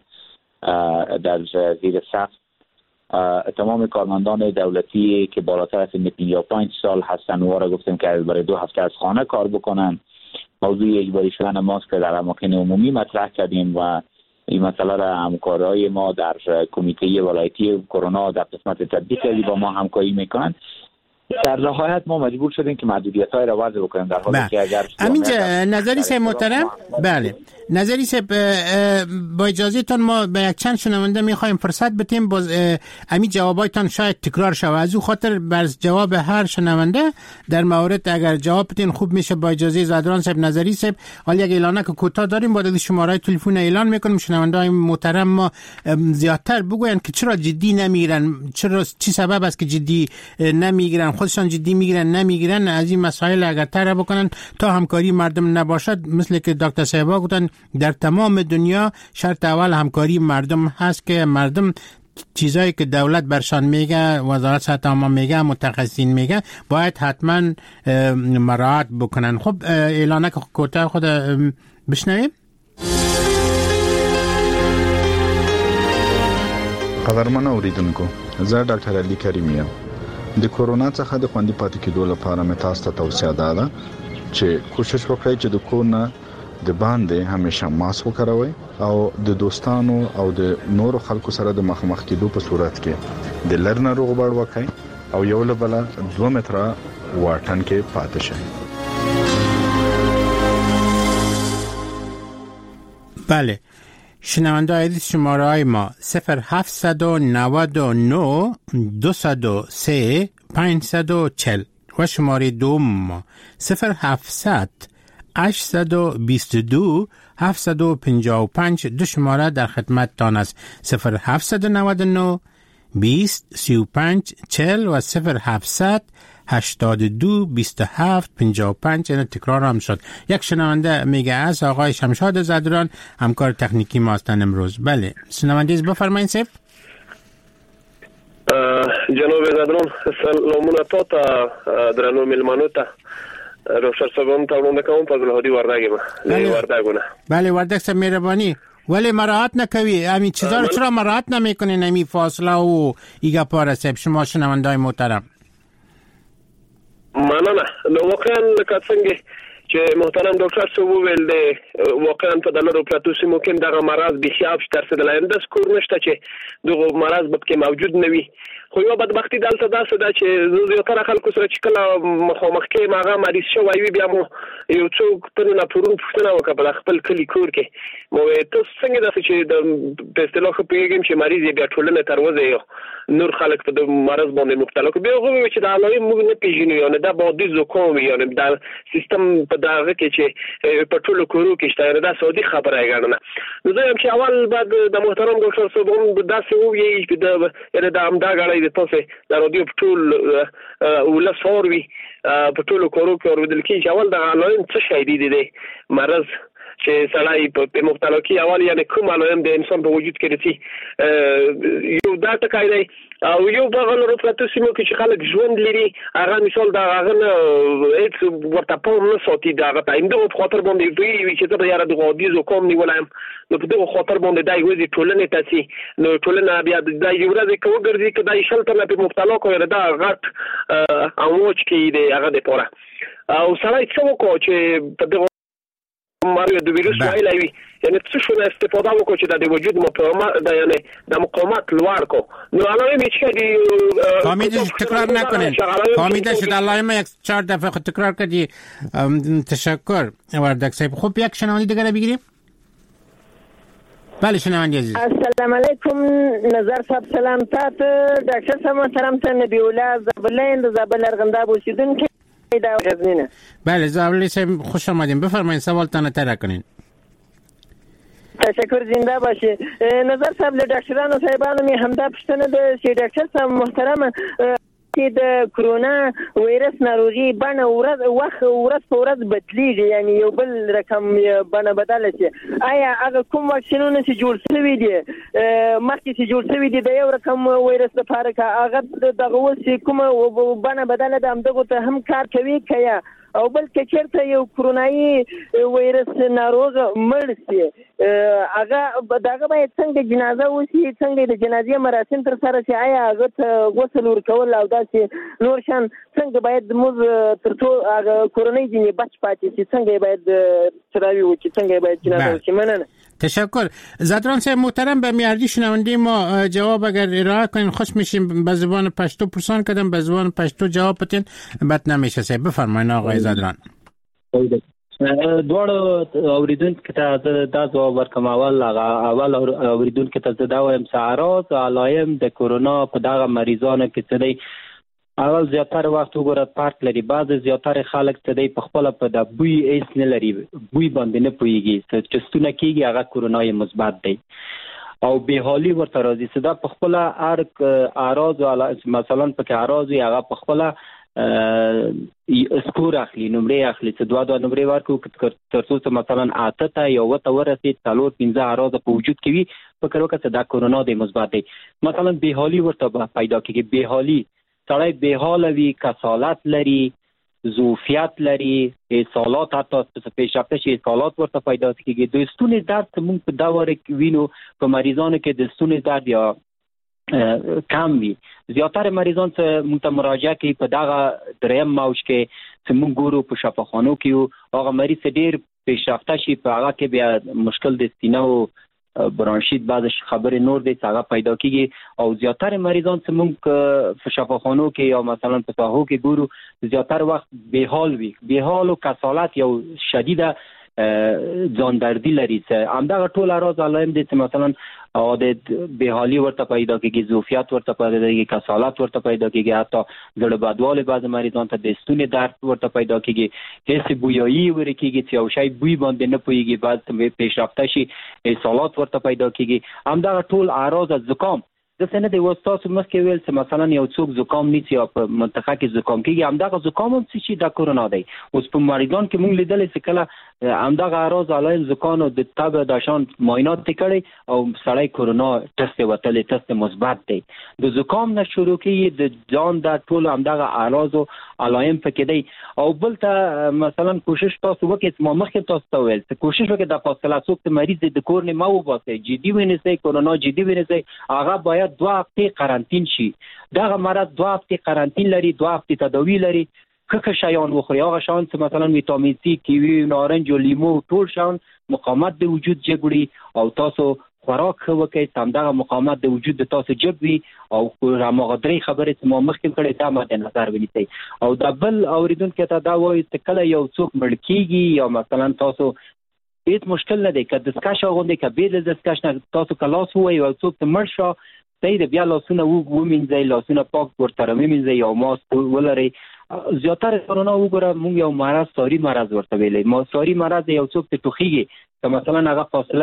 در زیر سقف. تمام کارمندان دولتی که بالاتر از 55 سال هستن و را گفتیم که برای 2 هفته از خانه کار بکنن. موضوع اجباری شدن ماسک در اماکن عمومی مطرح کردیم و این مسئله را همکارای ما در کمیته ولایتی کرونا در قسمت تطبیق با ما همکاری میکنن. در نهایت ما مجبور شدیم که محدودیت‌های را وضع بکنیم در حالی که اگر همینجا نظری صاحب محترم، بله نظری صاحب با اجازهتون ما به یک چند شنونده میخوایم فرصت بدیم باز همین جوابایتان شاید تکرار شود. از او خاطر بر جواب هر شنونده در مورد اگر جواب بدین خوب میشه. با اجازه زادران صاحب، نظری صاحب، حالا یک اعلانه که کوتاه داریم با شماره تلفن اعلان میکنیم. شنونده های محترم ما زیادتر بگوین که چرا جدی نمیگیرن، چی سبب است که جدی نمیگیرن، خودشان جدی میگیرن نمیگیرن. از این مسائل اگر طرح بکنن تا همکاری مردم نباشد، مثل که دکتر صاحبا گفتن در تمام دنیا شرط اول همکاری مردم هست که مردم چیزایی که دولت برشان میگه، وزارت صحت عامه میگه، متخصصین میگه باید حتما مراعات بکنن. خب اعلانه که کوتاه خود بشنویم. قدرمن اوریدونکو، زه ډاکټر علي کریم یم. د کورونا څخه د خوندي پاتې کېدو لپاره مې تاسو ته توصیه ده چې کوشش وکړئ چې د کور نه د باندې همیشه ماسک وکاروئ او د دوستانو او د نورو خلکو سره د مخامخ کېدو په صورت کې د لرنه روغبړ وکړئ او یو له بل 2 متره واټن کې پاتې شئ. بله شنونده عزیز، شماره های ما 0799 203 540 و شماره دوم ما 0700 822 755. دو شماره در خدمت تان است. 0799 20 35 40 و 0700 82 27 55. این تکرار هم شد. یک شنونده میگه از آقای شمشاد زادران، همکار تکنیکی ما هستند امروز. بله شنونده از بفرمایید سیف. جناب زادران سلامونه تا درنو ملمانو ته روشر صاحبان ته ورونه کوم په الهادي وردګم وردګونه. بله وردګ صاحب مهرباني، ولی مراعات نکوی همین چیزا رو چرا مراعات نمیکنین؟ همین فاصله و ایگا پاره صاحب شما شنوندای محترم. مننه. نو واقعا لکه څنګه چې محترم ډاکټر صاحب وویل دی، واقعا په دلته پلاتو سیمو کې دغه مرض بسیار درسه د لاندې سکور نشته چې دغه مرض به کې موجود نه وي. خو یو بدبختی دلته داسې ده چې زیاتره خلکو سره چې کله مخامخ کې ماغه مریض شوی وي بیا مو یو څوک ته نه پرون پوښتنه وکړه په خپل کلی کور کې مو ته څنګه داسې چې د په اصطلاح په پیغام چې مریض بیا ټولنه تروزه یو نور خلک په مرض باندې مبتلا کوي. بیا غوښتل چې د علایق موږ نه پیژنو، یعنی دا بادي زکام، یعنی دا سیستم په دغه کې چې په ټولو کورو کې شته، دا سعودي خبره غاڼه. نو زه هم چې اول بعد د محترم ډاکټر صاحب هم داسې وایي چې د یعنی دا امدا غړي د تاسو د رادیو په ټول ولا سوروي په ټولو کورو کې اوریدل کېږي. اول د علایق څه شي دي مرض چې سړی په مبتلا کی اول یعنی کوم علائم د انسان په وجود کې دي یو دا ټکای دی او یو په غلو پراتو سیمو کې چې خلک ژوند لري هغه مثال دا هغه هیڅ ورته په نو ساتي دا هغه تایم د خاطر باندې دوی چې دا یاره د غوډي زو کوم نیولایم نو په دغه خاطر باندې دای وځي ټولنه تاسي نو ټولنه بیا د یو ورځې کوګرځي کدای شلته په مبتلا کوي دا غټ اموچ کې دی هغه د پوره او سړی څه وکړي چې په دغه ماریو د ویروس وایي یعنی څه شو استفاده وکړي چې د وجود مقاومت د یعنی د مقاومت لوړ کو نو علائم چې دی فهمید تکرار نکنین فهمید شد علائم یک 4 دفعه تکرار کردی تشکر وردک صاحب خوب یک شنوندی دیگه بگیریم بله شنوندی عزیز السلام علیکم نظر صاحب سلام تاسو ډاکټر صاحب محترم ته نبی الله زبلین د زبل ارغنداب اوسیدونکو دا غزنینه بله زبل صاحب خوش آمدین بفرمایید سوالتان طرح کنین تشکر زنده باشه نظر صاحب له ډاکټرانو صاحبانو می همدا پښتنه د سی ډاکټر صاحب محترم چې د کرونا وایرس ناروغي بڼه ورځ په ورځ بدلیږي یعنی یو بل رقم بڼه بدله شي آیا هغه کوم واکسینونه چې جوړ شوي دي مخکې چې جوړ شوي دي د یو رقم وایرس لپاره که هغه دغه اوس کومه بڼه بدله ده همدغو ته هم کار کوي که یا او بل که چېرته یو کرونایي وایرس ناروغ مړ شي هغه دغه باید څنګه جنازه وشي څنګه د جنازې مراسم ترسره شي آیا هغه ته غسل ورکول او داسې نور شیان څنګه باید موږ تر څو هغه کورنۍ ځینې بچ پاتې شي څنګه باید چراوي وکړي څنګه باید جنازه وشي مننه تشکر زادران صاحب محترم به میاردی شنونده ما جواب اگر ارائه کنین خوش میشیم به زبان پشتو پرسان کردم به زبان پشتو جواب بتین بد نمیشه صاحب بفرمایید آقای زادران دواړو اوریدونکو ته دا ځواب ورکوم اول اوریدونکو ته دا وایم ساراز علائم د کرونا په دغه مریضانو کې څه دی اول زیاتره وخت وګوره پارت لري بعض زیاتره خلک ته دی په خپل په د بوی ایس نه لري بوی باندې نه پويږي چې ستونه کیږي هغه کورونای مثبت دی او به حالي ورته راځي صدا په خپل اعراض مثلا په اعراض هغه په خپل سکور اخلي نمبر اخلي چې دوه نمبر ورکو تر څو مثلا اته ته یو ته ورسي 4-15 اعراض په وجود کې وي په کړه کې دا کرونا دی مثبت دی مثلا به حالي ورته پیدا کیږي به حالي سړی بېحاله وي کسالت لري ضعفیت لري اسهالات حتی پیشرفته شي اسهالات ورته پیدا کېږي د ستوني درد موږ په دا وره وینو په مریضانو کې د ستوني درد یا کم وي زیاتره مریضان چې موږ ته مراجعه کوي په دغه دریم موج کې چې موږ ګورو په شفاخانو کې هغه مریض ډېر پیشرفته شي په هغه کې بیا مشکل د سینه او برانشیت بعض خبرې نور دي هغه پیدا کیږي او زیاتره مریضان چې موږ په شفاخانو کې یا مثلا په ساحو کې ګورو زیاتره وخت بېحال وي بېحال او کسالت یو شدیده ځاندردی لري چې همدغه ټول اعراض علائم دي چې مثلا عادت بېحالي ورته پیدا کیږي ضعفیت ورته پیدا کیږي کسالت ورته پیدا کیږي حتی زړه بدواله بعض مریضان ته د ستوني درد ورته پیدا کیږي حس بویایی ورکیږي چې یو شی بوی باندې نه پويږي بعد پیشرفته شي اسهالات ورته پیدا کیږي همدغه ټول اعراض زکام د سنه د وستاسو مخکې ویل چې مثلا یو څوک زکام نیسي یا په منطقه کې زکام کیږي همدغه زکام هم چې د کرونا دی اوس په مریضان کې موږ لیدل چې کله همدغه اعراض علائم زکام او د تب د شان معاینات کړي او سړی کرونا ټست وتلی ټست مثبت دی د زکام نه شروع کیږي د ځان د ټول همدغه اعراض او علائم پکې دی او بل ته مثلا کوشش تاسو وکړئ ما مخکې تاسو ته ویل چې کوشش وکړئ د فاصله څوک مریض د کور نه ما وباسي جدي ونیسي کرونا جدي ونیسي هغه باید 2 هفته قرنطین شي دغه مرض 2 هفته قرنطین لري 2 هفته تداوی لري که شیان وخوري هغه شیان چې مثلا ویټامین سی کیوي نارنج او لیمو ټول شیان مقاومت د وجود جوړي او تاسو خوراک خو کې تمدغه مقاومت د وجود د تاسو جوړوي او هغه درې خبرې چې ما مخکې کړې دا مد نظر ونیسئ او د بل اوریدونکو ته دا وایي چې کله یو څوک مړ کیږي یا مثلا تاسو هیڅ مشکل نه دی که دسکش غونډه کې به د دسکش نه تاسو کلاس وایي او څوک مړ شو د بیا لاسونه ومینځي لاسونه پاک ورته ومینځي او ماسک ولري زیاتره کرونا وګوره موږ یو مرض ساری مرض ورته ویلې ما ساری مرض یو څوک ته توخیږي که مثلا هغه فاصله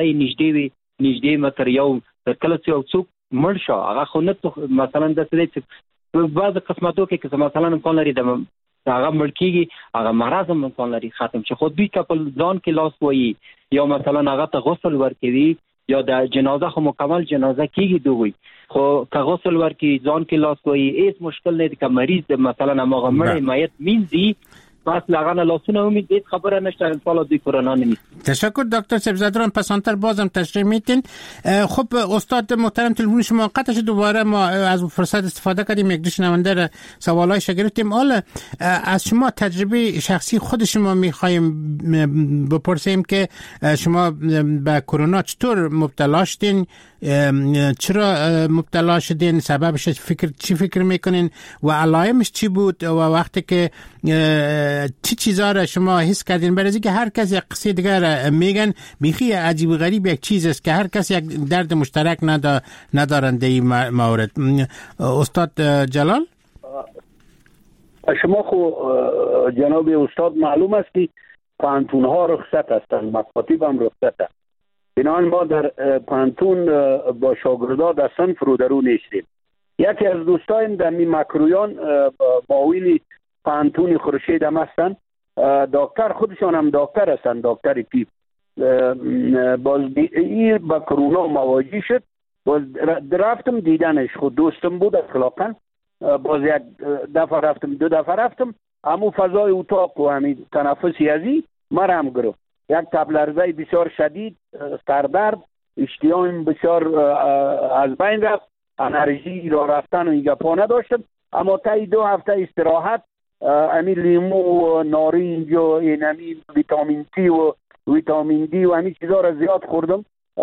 نږدې متر یو تر کله چې یو څوک مړ شو هغه خو نه مثلا د څه بعض قسمتو کې مثلا امکان لري د هغه ملکیږي هغه مرض هم امکان لري ختم شي. خو دوی کپل ځان کې لاس وایي یا مثلا هغه ته غسل ورکوي یا د جنازه خو مکمل جنازه کیږي دوی، خو که غسل ورکی ځان کې لاس وایي هیڅ مشکل نه دی. که مریض مثلا هغه مړی میت مینځي بس لغانه لاسونه امید هیچ خبره نشته انشالله دوی کرونا نمیست. تشکر دکتر سبزادران. پسانتر بازم تشریح میتین. خب استاد محترم تلفن شما قطع شد، دوباره ما از فرصت استفاده کردیم یک دو شنونده را سوالایش گرفتیم. حالا از شما تجربه شخصی خود شما میخوایم بپرسیم که شما به کرونا چطور مبتلا شدین، چرا مبتلا شدین، سببش چی فکر میکنین و علائمش چی بود و وقتی که چی چیزا را شما حس کردین؟ برای که هر کس یک قصه دیگر میگن، بیخی عجیب و غریب یک چیز است که هر کس یک درد مشترک ندارند در این مورد. استاد جلال شما خو جناب استاد معلوم است که پانتون ها رخصت هستند، مکاتب هم رخصت است. بنابراین ما در پانتون با شاگردا در صنف رو درو نیستیم. یکی از دوستایم در می مکرویان معاون پانتون خورشید هم هستن، دکتر خودشان هم دکتر هستن، دکتر پیپ. باز این با کرونا مواجه شد، باز رفتم دیدنش، خود دوستم بود اخلاقا. باز یک دفعه رفتم، دو دفعه رفتم، همون فضای اتاق و همین تنفسی ازی مرم گرفت. یک تب لرزه بسیار شدید، سردرد، اشتیاقم بسیار از بین رفت، انرژی را رفتن و این گپا نداشتم. اما تا 2 هفته استراحت، همین لیمو و نارنج و همین ویتامین تی و ویتامین دی و همین چیزا را زیاد خوردم.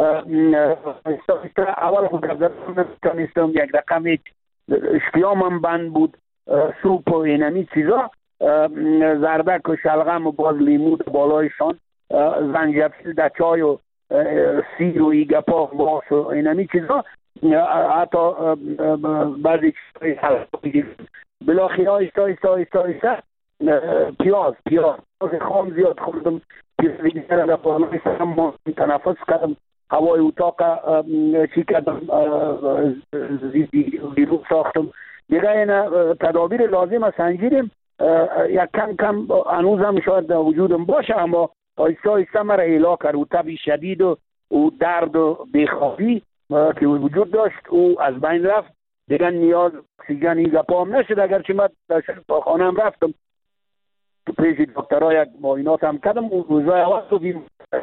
اول خود نمیتونستم، یک رقم اشتیاقم بند بود، سوپ و همین چیزا، زردک و شلغم و باز لیمو بالایشان، زنجبیل در چای و سیر و ایگپا ماس و اینمی چیزا، حتی بعضی چیزای حلقی بلاخیر آیستا پیاز خام زیاد خوردم، پیاز دیگر در بالای سرم تنفس کردم، هوای اتاق چی کردم، ویروس ساختم دیگه. این تدابیر لازم است انجیریم. یک کم هنوزم شاید وجودم باشه، اما آیستا مرا ایلا کرد. و تبی شدید و درد و بیخوابی که وجود داشت او از بین رفت دیگه. نیاز اکسیژن این گپا هم نشد. اگرچه من در شفاخانه هم رفتم پیش دکترها یک معاینات هم کردم، اون روزای اول تو بیم.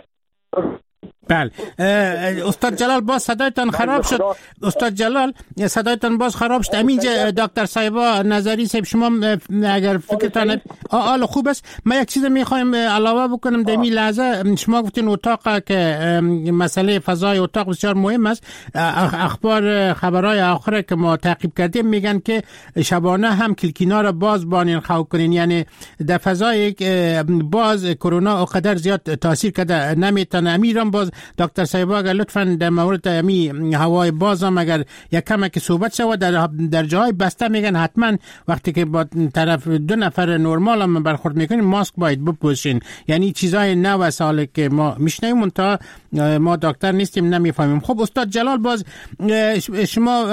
بله استاد جلال باز صدایتان خراب شد. استاد جلال صدایتان باز خراب شد. همینجا دکتر صاحبا نظری صاحب شما اگر فکرتان حال خوب است، من یک چیز میخوایم علاوه بکنم در این لحظه. شما گفتین اتاق که مسئله فضای اتاق بسیار مهم است. اخبار خبرهای آخره که ما تعقیب کردیم میگن که شبانه هم کلکینا را باز بانین خواب کنین، یعنی در فضای باز کرونا اونقدر زیاد تاثیر کرده نمیتونه. امیرم باز دکتر صاحبا اگر لطفاً در مورد هوای باز هم اگر یک کم که صحبت شود، در جای بسته میگن حتما وقتی که با طرف 2 نفر نرمال هم برخورد میکنین ماسک باید بپوشین. یعنی چیزای نو ساله که ما میشنیم تا ما دکتر نیستیم نمیفهمیم. خب استاد جلال باز شما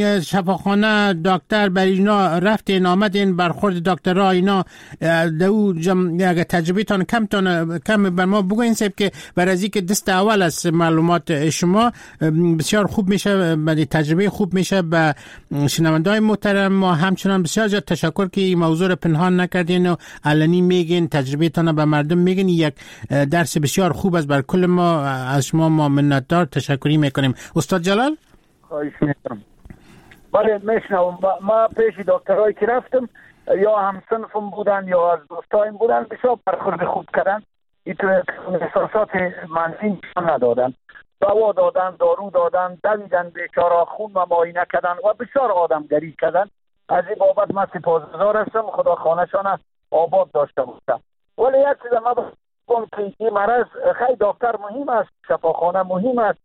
شفاخانه دکتر بر اینا رفتین آمدین، برخورد دکترها اینا دو اگر تجربه تان کم بر ما بگوین صاحب که برای که دست اول از معلومات شما بسیار خوب میشه، بعد تجربه خوب میشه. به شنونده‌های محترم ما همچنان بسیار زیاد تشکر که این موضوع رو پنهان نکردین و علنی میگین، تجربه‌تان به مردم میگین. یک درس بسیار خوب است بر کل ما. از شما ما منتدار تشکری میکنیم. استاد جلال خواهش میکنم. بله میشنوم. ما پیش دکترایی که رفتم یا همسنفم بودن یا از دوستایم بودن، بسیار برخورد خوب کردن. این احساسات منفی ندادن، دوا دادن، دارو دادن، دویدن بیچاره، خون و معاینه کردن و بسیار آدمگری کردن. از این بابت من سپاسگزار هستم. خدا خانه‌شان آباد داشته باشم. ولی یک چیز ما بگم که این مرض خیلی دکتر مهم است، شفاخانه مهم است،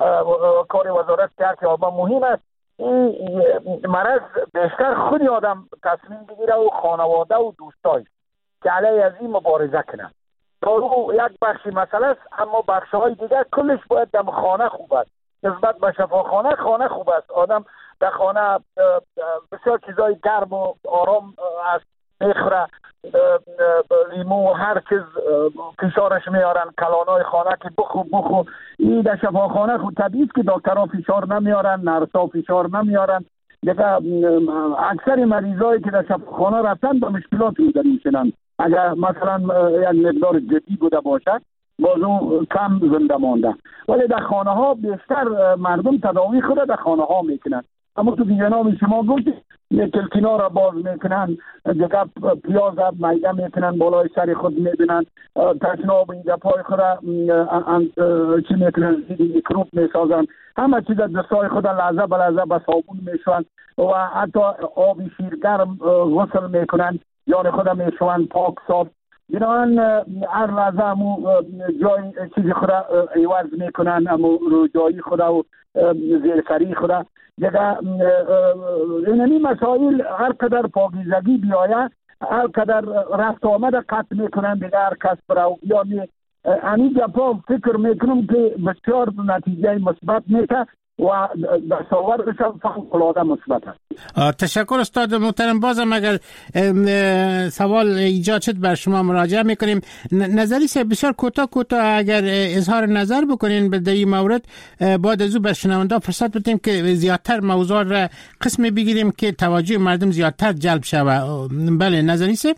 کار وزارت صحت مهم است. این مرض بیشتر خود آدم تصمیم بگیره و خانواده و دوستای که علیه از این مبارزه کنن. دارو یک بخشی مسئله است، اما بخش‌های دیگر کلش باید در خانه خوب است. نسبت به شفاخانه خانه خوب است. آدم در خانه بسیار چیزای گرم و آرام است میخوره. لیمو هر چیز فشارش میارن، کلانای خانه که بخو این در شفاخانه خود طبیعی که دکترها فشار نمیارن، نرسا فشار نمیارن. دیگه اکثر مریضایی که در شفاخانه رفتن به مشکلات روبرو میشن. اگر مثلا یک مقدار جدی بوده باشد باز اون کم زنده مانده، ولی در خانه ها بیشتر مردم تداوی خود در خانه ها میکنن. اما تو جناب شما گفتید کلکینا را باز میکنن، دیگه پیاز میده میکنن بالای سر خود میبینن، تشناب اینجا پای خود چی میکنن، میکروب میسازن، همه چیز دستای خود لحظه به لحظه به صابون میشون و حتی آب شیرگرم غسل میکنن، جان خود میشون پاک صاف. بنابراین هر لحظه همو جای چیزی خود عوض میکنن، همو جایی خود و زیرسری خود. دیگه اینمی مسائل هر قدر پاکیزگی بیاید هر قدر رفت آمد قطع میکنن دیگه هر کس برو. یعنی همین جپا فکر میکنم که بسیار نتیجه مثبت میشه و دستاوردش هم فوق‌العاده مثبت است. تشکر استاد محترم. بازم اگر سوال ایجاد شد بر شما مراجعه میکنیم. نظری سه بسیار کوتاه اگر اظهار نظر بکنین به این مورد، بعد از او به شنونده فرصت بدیم که زیادتر موضوع را قسم بگیریم که توجه مردم زیادتر جلب شود. بله نظری سه.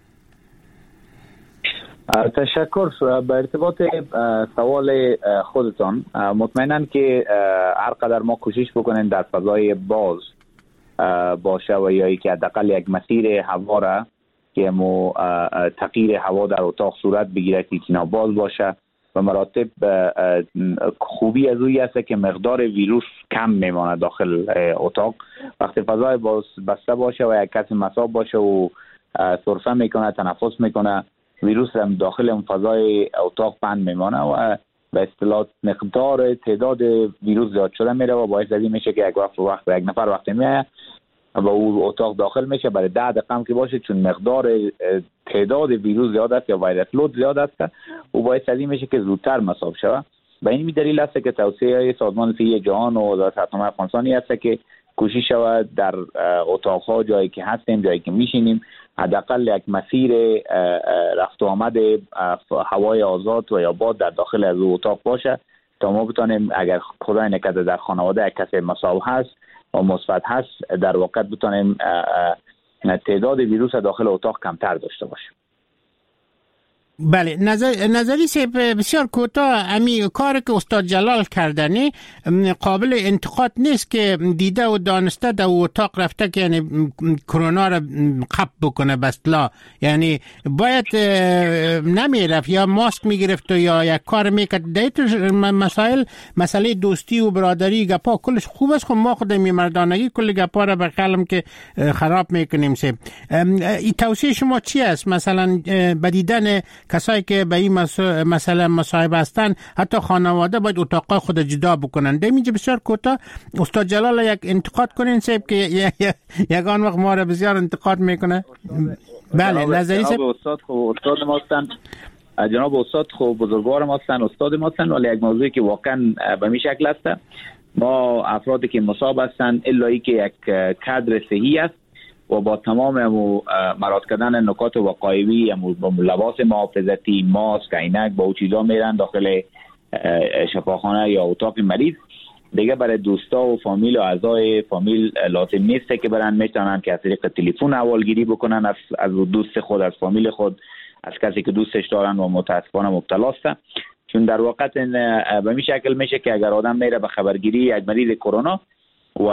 تشکر. به ارتباط سوال خودتان، مطمئناً که هر قدر ما کوشش بکنیم در فضای باز باشه و یا که حداقل یک مسیر هوا را که تغییر هوا در اتاق صورت بگیره که اینا باز باشه و مراتب خوبی از اوی است که مقدار ویروس کم میمانه داخل اتاق. وقتی فضای باز بسته باشه و یک کسی مصاب باشه و سرفه میکنه، تنفس میکنه، ویروس هم داخل اون فضای اتاق پنهان میمانه و به اصطلاح مقدار تعداد ویروس زیاد شده میره و باعث این میشه که یک نفر وقتی میاد و اون اتاق داخل میشه برای 10 دقیقه که باشه، چون مقدار تعداد ویروس زیاد است یا ویروس لود زیاد است و باعث این میشه که زودتر مصاب شود. و این دلیل است که توصیه سازمان صحی جهان و وزارت صحت افغانستان است که کوشش شود در اتاق‌ها جایی که هستیم، جایی که میشینیم، حداقل یک مسیر رفت و آمد هوای آزاد و یا باد در داخل از اتاق باشه تا ما بتونیم اگر خدای نکرده در خانواده یک کسی مصاب هست و مثبت هست در واقع بتونیم تعداد ویروس داخل اتاق کمتر داشته باشیم. بله نظری بسیار کوتاه. امی کار که استاد جلال کردنی قابل انتقاد نیست که دیده و دانسته در اتاق رفته که یعنی کرونا را قبل بکنه بسلا، یعنی باید نمیرفت یا ماسک میگرفت یا یک کار میکرد. دیت مسئله دوستی و برادری گپا کلش خوب است، خب ما خود مردانگی کل گپا را بخالم که خراب میکنیم. این توصیه شما چی است؟ مثلا بدیدن کسایی که به این مسئله مصاحب هستن، حتی خانواده باید اتاقای خود جدا بکنن. اینجا بسیار کوتاه استاد جلال یک انتقاد کنین سیب که یگان وقت ما را بسیار انتقاد میکنه. بله نظری سیب. استاد ما هستن، جناب استاد خوب بزرگوار ما هستن، استاد ما هستن، ولی یک موضوعی که واقعا به این شکل است ما افرادی که مصاب هستن الا که یک کادر صحی است و با تمام مراد کردن نکات وقایوی با لباس محافظتی، ماسک، عینک با او چیزا میرن داخل شفاخانه یا اتاق مریض. دیگه برای دوستا و فامیل و اعضای فامیل لازم نیست که برن، میتونن که از طریق تلفن احوالگیری بکنن از دوست خود، از فامیل خود، از کسی که دوستش دارن و متاسفانه مبتلا است. چون در واقع به این شکل میشه که اگر آدم میره به خبرگیری یک مریض کرونا و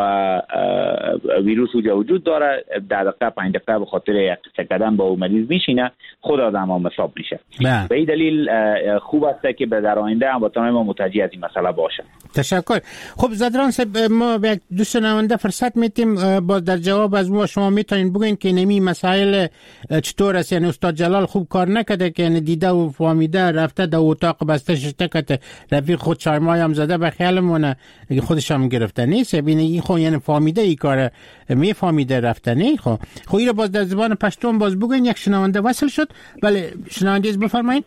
ویروس وجود داره، 10 دقیقه 5 دقیقه به خاطر یک قدم با مریض میشینه، خود آدم هم مصاب میشه. به این دلیل خوب است که به در آینده هم با تمام متوجه از این مسئله باشه. تشکر. خب زدران صاحب، ما به دوست شنونده فرصت میتیم با در جواب از ما شما میتونین بگین که نمی مسائل چطور است؟ یعنی استاد جلال خوب کار نکرده که دیده و فهمیده رفته در اتاق بسته شده که رفیق خود چایمای هم زده به خیالمونه خودش هم گرفته نیست. ببین این خو یعنی فهمیده ای کار میفهمیده رفته نه. خب این رو باز در زبان پشتون باز بگین. یک شنونده وصل شد. بله شنونده بفرمایید.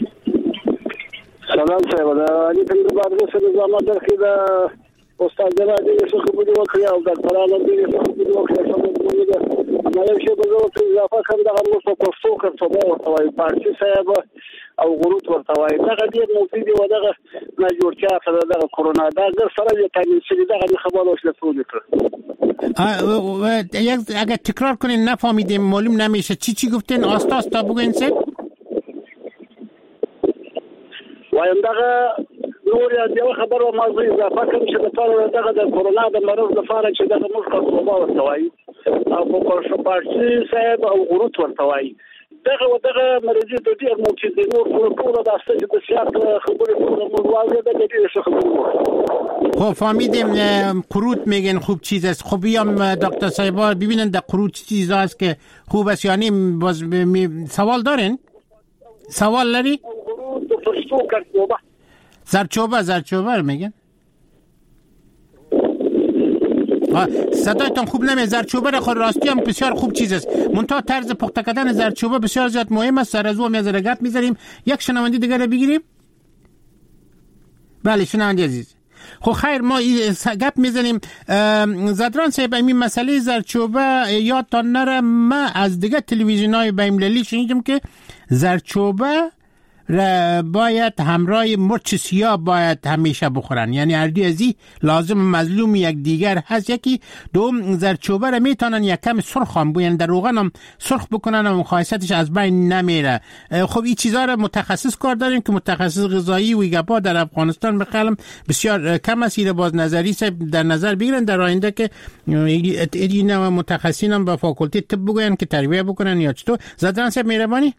سلام صاحب، علی پیر بادرس زمان در خیر استاد جلال دې څه خبرې وکړي او ډاکټرانو دې څه خبرې وکړي. اما یو شی به زه اضافه کوم دغه موږ په پښتو کرتوبه ورته وایو پارسي صاحب او غروت ورته وایي دغه ډېر مفید دی او دغه ناجوړتیا سره دغه کرونا دا ګر سره ویټامین سی دغه خبرو شله تولید اگر تکرار کنین نفهمیدیم معلوم نمیشه چی گفتین آستا بگوین سه وایم دغه نور یو خبر او موضوع اضافه کوم چې د ټول دغه د کرونا د مرض لپاره چې دغه موږ کرتوبه ورته وایي او په پارسي صاحب او غروت ورته وایي دغه مریضي د ډېر موجود دي نور ټول د اساس د سیاست خبرې موږ واضح ده د دې خبرو خب فهمیدیم قروت میگن خوب چیز است. خب بیام دکتر صاحبا ببینن در قروت چیز است که خوب است یعنی باز سوال دارین؟ سوال لري؟ زرچوبه میگن صدایتان خوب نمیاد. زرچوبه را خود راستی هم بسیار خوب چیز است. منتها طرز پخته کردن زرچوبه بسیار زیاد مهم است. سر از او میذاره گپ میذاریم. یک شنونده دیگه را بگیریم. بله شنونده عزیز. خب خیر ما گپ میزنیم. زدران صاحب این مسئله زرچوبه یادتان نره ما از دیگه تلویزیون‌های بین‌المللی شنیدم که زرچوبه باید همراه مرچ سیاه باید همیشه بخورن، یعنی اردی ازی لازم مظلوم یک دیگر هست. یکی دوم زرچوبه را میتونن یک کم سرخ هم بوین در روغن هم سرخ بکنن و مخایستش از بین نمیره. خب این چیزها را متخصص کار داریم که متخصص غذایی و گپا در افغانستان بخیلم بسیار کم است. را باز نظری در نظر بگیرن در آینده که این متخصصین هم با فاکولته طب بگوین که تربیه بکنن یا چطور. زدران صاحب مهربانی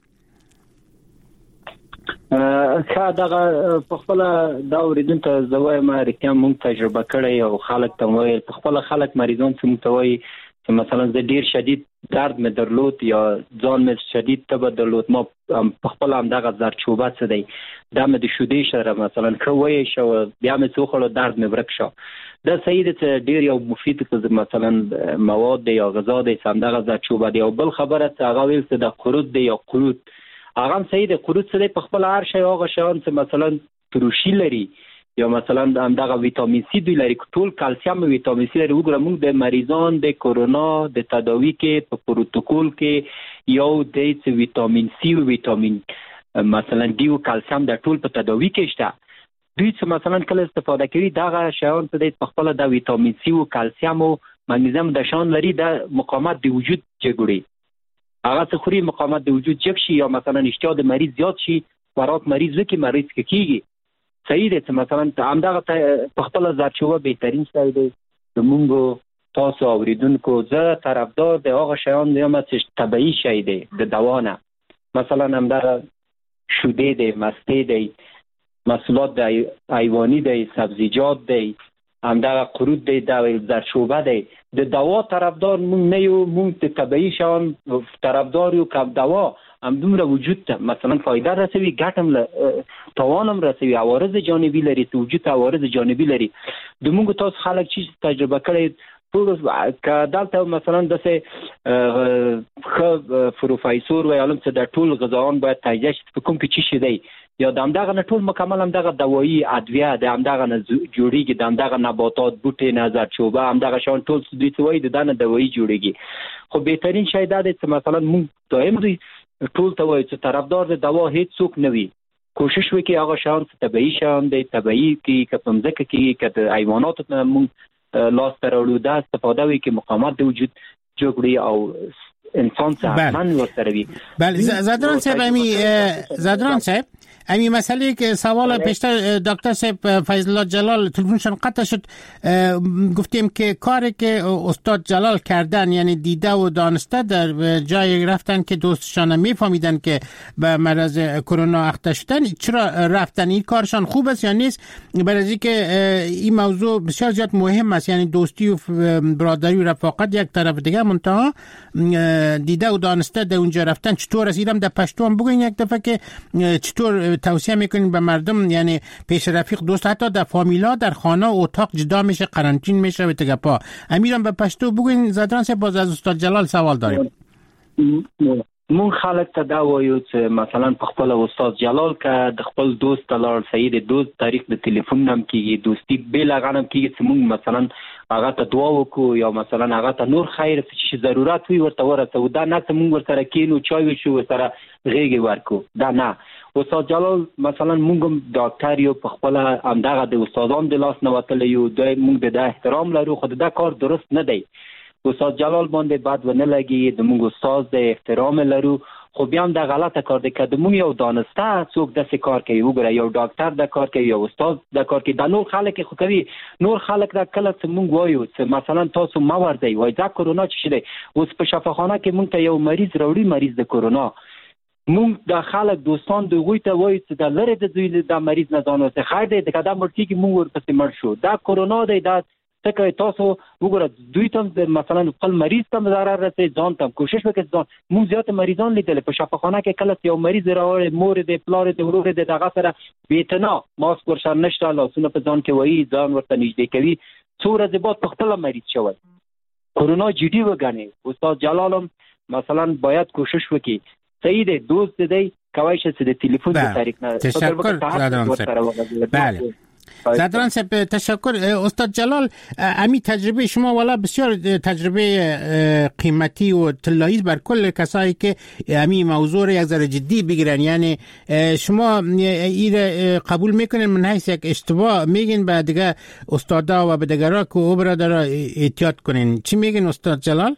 دغه په خپل دا اوریدونکو زوی ما رښتیا مونږ تجربه کړې او خلک ته وایي په خپل خلک مریضان څه متوي چې مثلا زه ډیر شدید درد مې درلود یا ځان مې شدید تب درلود ما په خپل هم دغه زرچوبه څه دی دا مې د شودې سره مثلا کوي شو بیا مې څو خلک درد مې ورک شو. دا صحیح دی چې ډیر یو مفید مثلا مواد دی یا غذا دی سم دغه زرچوبه دی. او بل خبره چې هغه ویل چې د قروت دی یا قروت هغه صحیح دی. قروت څه دی په خپل هر شی هغه شیان چې مثلا تروشی لري یا مثلا همدغه ویټامین سی دوی لري ټول کلسیم او ویټامین سی لري. وګوره موږ د مریضان د کرونا د تداوی کې په پروتوکول کې یو د ویټامین سی او ویټامین مثلا ډي او کلسیم د ټول په تداوی کې شته. دوی چې مثلا کله استفاده کوي دغه شیان په د خپل د ویټامین سی او کلسیم او مګنیزیم د شان لري د مقاومت د وجود جوړي. هغه څه خوري مقاومت د وجود جګ شي یا مثلا اشتها د مریض زیات شي خوراک مریض وکي مریض کیږي. صحیح دی چې مثلا همدغه په خپل زرچوبه بهترین شی دی. زمونږ تاسو اوریدونکو زه طرفدار د هغه شیان یم چې طبیعي شی دی د دوا نه. مثلا همدغه شوده دی، مسته دی، محصولات حیواني دی، سبزیجات دی، همدغه قروت دی، د زرچوبه دی. د دوا طرفدار مونږ نه یو، مونږ د طبیعي شیان طرفدار یو که دوا همدومره وجود ته مثلا فایده رسوي ګټم توانم رسوي عوارض جانبي لري ته وجود عوارض جانبي لري. د مونږ تاسو خلک چې تجربه کړی ټول که دلته مثلا داسې ښه پروفیسور وی عالم چې د ټول غذاوان باید تجزیه شي په کوم کې چی شي دی یا د همدغه نه ټول مکمل همدغه دوایي ادویه د همدغه نه جوړیږي د همدغه نباتات بوټي نه زرچوبه همدغه شان ټول دوی څه وایي د دنه دوایي جوړیږي. خو بهترین شی دا دی چې مثلا مونږ دایم دوی ټول ته وایي چې طرفدار د دوا هیڅ څوک نه وي. کوشش وکړي هغه شیان چې طبیعي شیان دی طبیعي کې که په مځکه کې که د حیواناتو نه مونږ لاس ته راوړو دا استفاده وکړي که مقاومت د وجود جوړي او انسان څه من ورسره وي. بله زدران صاحب امی مسئله که سوال پیشتر دکتر صاحب فیض الله جلال تلفنشان قطع شد گفتیم که کاری که استاد جلال کردن یعنی دیده و دانسته در جای رفتن که دوستشان میفهمیدن که به مرض کرونا اخته شدن چرا رفتن این کارشان خوب است یا نیست؟ برای که این موضوع بسیار زیاد مهم است یعنی دوستی و برادری و رفاقت یک طرف دیگه منتها دیده و دانسته در اونجا رفتن چطور رسیدم در پشتو هم بگوین یک دفعه که چطور توصیه میکنین به مردم یعنی پیش رفیق دوست حتی در فامیلا در خانه و اتاق جدا میشه قرنطین میشه و تگپا امیرم به پشتو بگوین. زدران صاحب باز از استاد جلال سوال داریم. مون خلک ته دا وایو چې مثلا په خپل استاد جلال که د خپل دوست لار سید دوست تاریخ د ټلیفون نام کیږي دوستی بل غنم کیږي چې مون مثلا هغه ته دعا وکړو یا مثلا هغه ته نور خیر چې ضرورت وي ورته ورسو. دا نه چې موږ ورسره کینو چای وشو ورسره غېږې ورکو، دا نه. استاد جلال مثلا موږ هم ډاکټر یو، په خپل همدغه د استادان د لاس نه وتلی یو، موږ د احترام لرو، خو دا کار درست نه دی. استاد جلال باندې بد ونه لګي، د موږ استاد د احترام لرو، خو بیا هم دا غلطه کار دی که د موږ یو دانسته څوک داسې کار کوي. وګوره یو ډاکټر دا کار کوي، یو استاد دا کار کوي، دا نور خلک خو کوي. نور خلک دا کله چې موږ وایو چې مثلا تاسو ما ورځئ وایي دا کرونا څه دی، اوس په شفاخانه کې موږ ته یو مریض راوړي، مریض د کرونا، موږ د خلک دوستان دوی ته وایو چې دا لري د دوی د مریض نه ځان وسه خیر دی که دا مړ کېږي موږ ورپسې مړ شو. دا کرونا دی، دا څه کوي تاسو وګوره دوی ته مثلا خپل مریض ته ضرر رسي، ځان ته کوشش وکړئ ځان. موږ زیات مریضان لیدل په شفاخانه کې، کله یو مریض راوړي مور دې پلار دې ورور دې دغه سره بیتنا ماسک ورسره نشته، لاسونه په ځان کې وایي، ځان ورته نږدې کوي، څو ورځې بعد په خپل مریض شوی. کرونا جدي وګڼي. استاد جلال هم مثلا باید کوشش وکړي، صحیح دی دوست دی کوي چې د تلیفون په طریق نه. تشکر. بله زدران صاحب تشکر. استاد جلال امی تجربه شما والا بسیار تجربه قیمتی و طلایی بر کل کسایی که امی موضوع را یک ذره جدی بگیرن، یعنی شما این قبول میکنین من حیث یک اشتباه میگین به دیگه استادا و به دیگرها که او برادر احتیاط کنین، چی میگین استاد جلال؟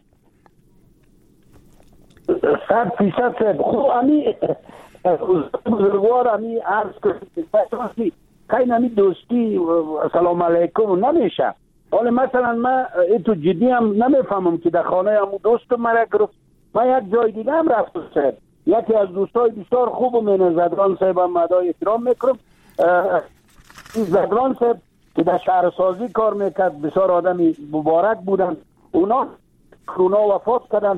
100% خوب امی بزرگوار امی عرض کنید خیلی نمی دوستی سلام علیکم نمیشه. حالا مثلا من تو جدی هم نمیفهمم که در خانه هم دوستم مرا گرفت، من یک جای دیگه هم رفتم صاحب، یکی از دوستای بسیار خوب من زدران صاحب هم مدای احترام میکنم. این زدران صاحب که در شهرسازی کار میکرد، بسیار آدمی مبارک بودن، اونا کرونا وفات کردن.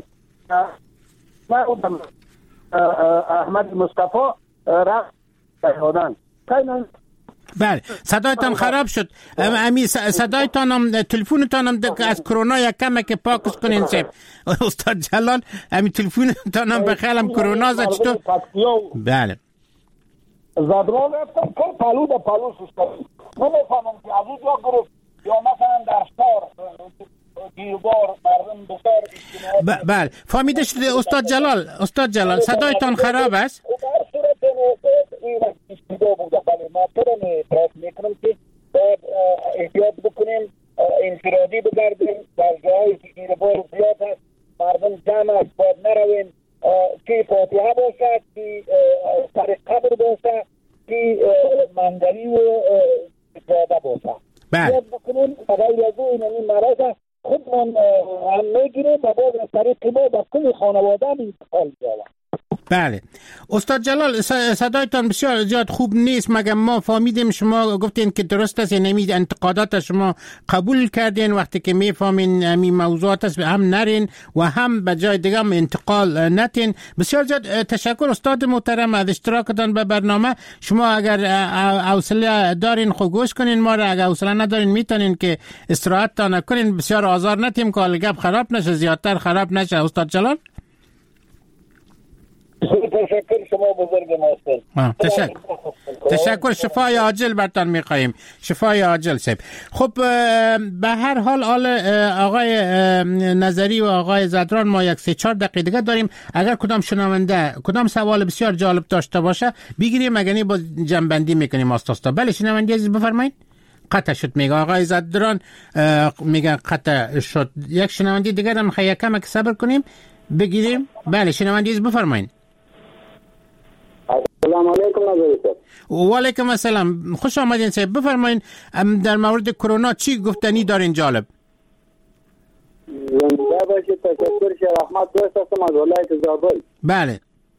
احمد مصطفی رفت شهادن. بله صدایتان خراب شد. امی صدایتان هم تلفونتان هم از کرونا یک کمه که پاکش کنین سیب. استاد جلال امی تلفونتان هم بخیل هم کرونا زد چطور؟ بله زدران رفتم که پلو در پلو سستم نمیفهمم که از اونجا گروه یا مثلا در شهر دیربار مردم بسار. بله فهمیده شد استاد جلال صدایتان خراب است؟ در صورت موقع این اشتباه بوده. بله ما پرمی پرس میکنم که باید احتیاط بکنیم، انفرادی بگردیم، در جایی که دیربار زیاد هست مردم جمع است باید نرویم، که فاتحه باشد، که طریق قبر باشد، که منگلی و اجاده باشد. باید بکنیم برای از این مرض خودمان هم میگیریم و باید از طریق ما در کل خانواده هم انتقال جواب. بله استاد جلال صدایتان بسیار زیاد خوب نیست، مگر ما فهمیدیم شما گفتین که درست است، یعنی انتقادات شما قبول کردین، وقتی که میفهمین همین موضوعات است هم نرین و هم به جای دیگه هم انتقال نتین. بسیار زیاد تشکر استاد محترم از اشتراکتان به برنامه. شما اگر حوصله دارین خو گوش کنین ما را، اگر حوصله ندارین میتونین که استراحت تا نکنین، بسیار آزار نتیم که گپ خراب نشه، زیادتر خراب نشه. استاد جلال تشکر، شما بزرگ ماستر. تشکر، شفای عاجل برتان میخواییم، شفای عاجل صاحب. خب به هر حال آقای نظری و آقای زدران ما یک 3-4 دقیقه دیگه داریم. اگر کدام شنونده کدام سوال بسیار جالب داشته باشه بگیریم، اگر با جنبندی میکنیم آستاستا. بله شنونده عزیز بفرمایید. قطع شد میگه آقای زدران، میگه قطع شد. یک شنونده دیگه هم میخواد یکم که صبر کنیم بگیریم. بله شنونده عزیز بفرمایید. السلام علیکم نظری صاحب. و علیکم السلام، خوش آمدین صاحب. بفرمایید در مورد کرونا چی گفتنی دارین جالب؟ زنده باشید. تشکر شیر احمد دوست هستم از ولایت زابل. بله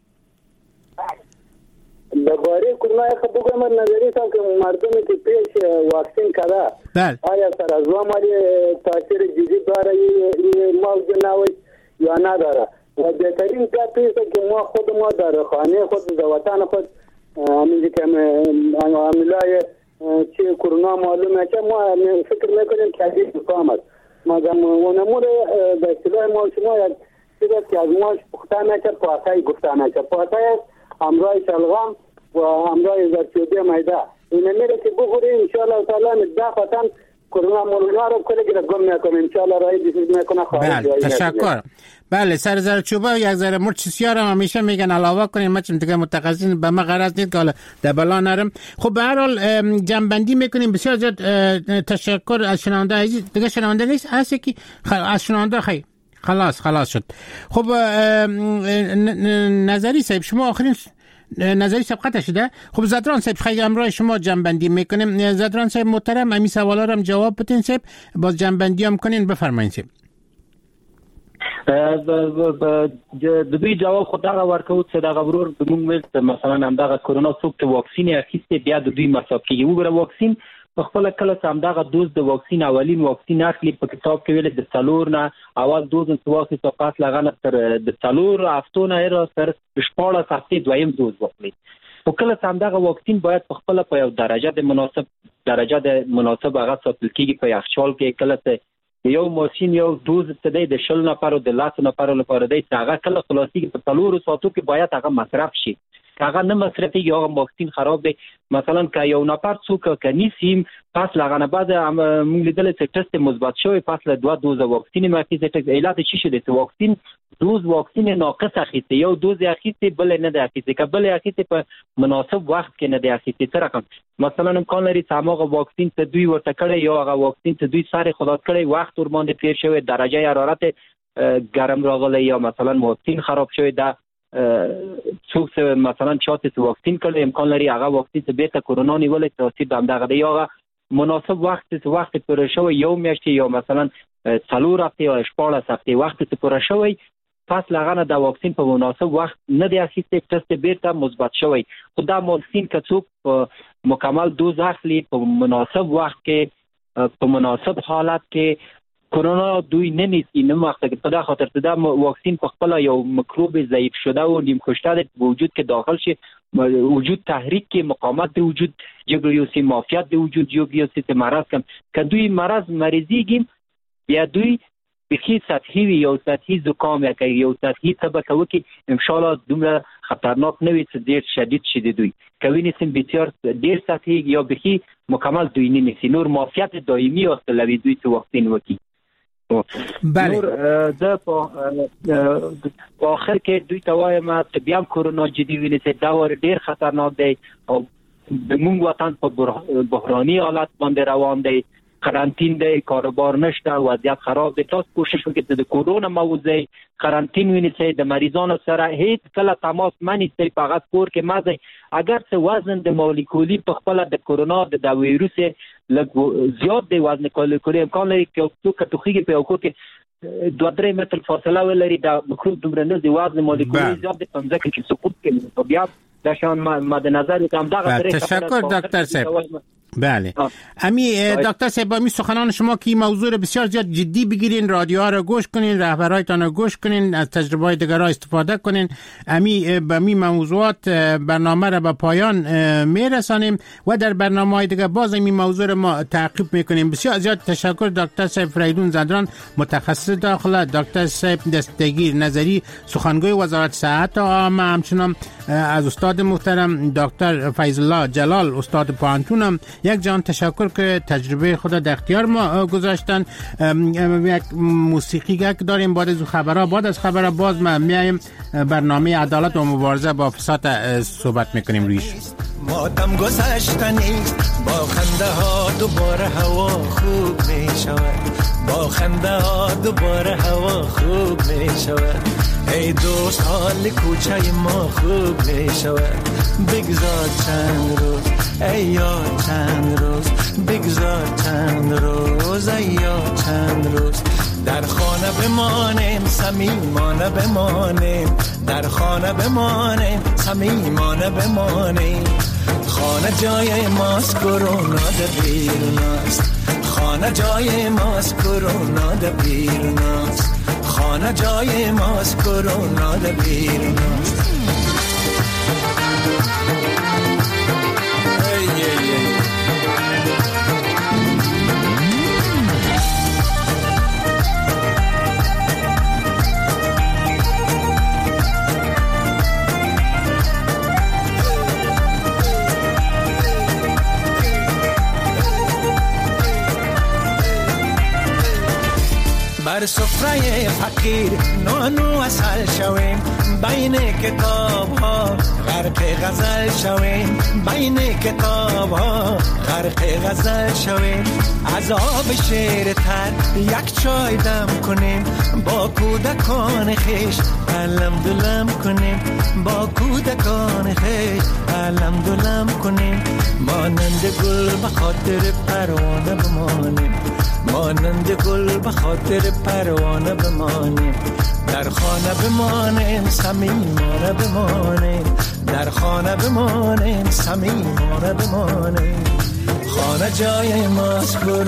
درباره کرونا خود بگم نظری صاحب که مردمی که پیش واکسین کرده بله آیا سر از وامالی تاثیر جدی داره موضوع نوی یا نداره؟ و بهترین کار است که ما خود ما در خانه خود در وطن خود همینجا که عاملای چه کرونا معلومه که ما فکر میکنیم که عزیز مقام است، مگر ونمور در اصطلاح ما شما یک چیز که از ما پخته نشد، پاسای گفته نشد. پاسای است همراه شلغم و همراه زرچوبه میده، این میره که بخوری انشاءالله تعالی 10 وطن کرونا مولا رو کلی گم میکنه ان شاء الله رای دیگه میکنه خارج. بله تشکر. بله سر چوبه یک ذره مرچ سیار هم همیشه میگن علاوه کنین، ما چون دیگه متخصصین به ما غرض نیست که حالا دبلا نرم. خب به هر حال جنبندی میکنیم. بسیار زیاد تشکر از شنونده عزیز. دیگه شنونده نیست هستی که از شنونده خیلی خلاص شد. خب نظری صاحب شما آخرین نظری سبقت شده. خب زدران صاحب خیلی امروز شما جنبندی میکنیم. زدران صاحب محترم امی سوالا رو هم جواب بدین صاحب، باز جنبندی هم کنین. بفرمایید صاحب. د دوی جواب خو دغه ورکو چې دغه ورور د موږ ویل مثلا هم دغه کرونا څوک ته واکسین اخیسته بیا د دوی مساب کېږي. وګوره واکسین په خپل کله هم دغه دوز د واکسین اولین واکسین اخلي په کتاب کې ویل د څلور نه اول دوز واکسین ته پاس لغانه تر د څلور هفتو نه را تر 14 هفتې دویم دوز واخلي. او کله هم دغه واکسین باید په خپل په یو درجه د مناسب هغه ساتل کېږي په یخچال کې. کله یو ماشین یو دوز ته د 10 نفرو د 10 نفرو لپاره دی چې هغه کله خلاصي په 4 ساعتو کې باید هغه مصرف شي. هغه نه مصرفي یو واکسین خراب دی. مثلا که یو نفر څوک کني سیم پس لغانه بعد موږ لیدل چې ټست مثبت شوی پس له 2 دوز واکسین مخکې ټک علت چی شوی د واکسین دوز واکسین ناقص اخیسته یو دوز اخیسته بل نه د اخیسته کبل اخیسته په مناسب وخت کې نه د اخیسته تر رقم مثلا امکان لري سماغه واکسین ته دوی ورته کړي یا هغه واکسین ته دوی سره خدات کړي وخت ور باندې تیر شوی درجه حرارت ګرم راغلی یا مثلا واکسین خراب شوی دا څوک مثلا چاته واکسین کړي امکان لري هغه واکسین ته بیرته کرونا نیولې تاثیر دغه دی یا مناسب وخت پر شوی یو میاشت یا مثلا 4 هفته یا 14 هفته وخت ته پر شوی پس لغانه د واکسین په مناسب وخت نه دی اخیسته ټست بیرته مثبت شوی. خدا واکسین که څوک مکمل دوز اخلي په مناسب وخت کې په مناسب حالت کې کرونا دوی نمیسی نماخته که په خاطر دا واکسین په خپل یو میکروب ضعیف شده و نیم کشته د وجود کې داخل شي وجود تحریک کې مقاومت د وجود جګړې او مافیات د وجود یو څه مرض کم که دوی مریضیږي یا دوی بخی سطحی وی یو سطحی زکام یا که یو سطحی طبقه وکی انشاءالله دومره خطرناک نوی چه دیر شدید شده دوی که وی نیسیم بسیار دیر سطحی یا بخی مکمل دوی نیسی نور مافیات دائمی اصلوی دوی تو واکسین وکی بله ده په آخر کې دوی ته وایم ته بیا کرونا جدي ویني چې دا ور ډیر خطرناک دی او د موږ وطن په بحراني حالت باندې روان دی قرنطین دی کاروبار نشته وضعیت خراب دی. تاسو کوشش وکړئ د کورونا موضوع قرنطین ویني چې د مریضانو سره هیڅ کله تماس منی چې په هغه کور کې مزه اگر څه وزن د مولکولی په خپل د کورونا د وایروس لږ زیات دی وزن مولکولی امکان لري چې څوک توخیږي په اوکو کې 2-3 متر فاصله ولري د میکروب دومره نه دی وزن مولکولی زیات دی په ځکه چې سقوط کوي بیا دا شان مد نظر کوم دغه تشکر دکتر صاحب. بله امی دکتر صاحب امی سخنان شما که این موضوع رو بسیار زیاد جدی بگیرین رادیوها رو گوش کنین رهبرایتان رو گوش کنین از تجربه دیگر را استفاده کنین امی به می موضوعات برنامه رو به پایان میرسانیم و در برنامه دیگر باز این موضوع رو ما تعقیب میکنیم. بسیار زیاد تشکر دکتر صاحب فریدون زدران متخصص داخله، دکتر صاحب دستگیر نظری سخنگوی وزارت صحت عامه، همچنان از استاد محترم دکتر فیض الله جلال استاد پانتونم یک جان تشکر که تجربه خود در اختیار ما گذاشتن. یک موسیقی که داریم بعد از خبرها باز ما میایم برنامه عدالت و مبارزه با فساد صحبت میکنیم رویش. ماتم گذشتنی با خنده ها دوباره هوا خوب میشود با خنده ها دوباره هوا خوب میشود ای دوست حال کوچه ما خوب میشود بگذار چند روز ای یار چند روز بگذار چند روز ای یار چند روز در خانه بمانیم صمیمانه بمانیم در خانه بمانیم صمیمانه بمانیم خانه جای ماست کرونا در بیرون است خانه جای ماست کرونا در بیرون است خانه جای ماست کرونا در بیرون است بر سفره فقیر نان و عسل شویم، بین کتاب ها غرق غزل شویم، بین کتاب ها غرق غزل شویم. از آب شیر تر یک چای دم کنیم، با کودکان خیش علم دلم کنیم، با کودکان خیش علم دلم کنیم. مانند گل به خاطر پروانه بمانیم، مانند گل به خاطر پروانه بمانیم. در خانه بمانیم صمیمانه بمانیم، در خانه بمانیم صمیمانه بمانیم. خانه جای ماست.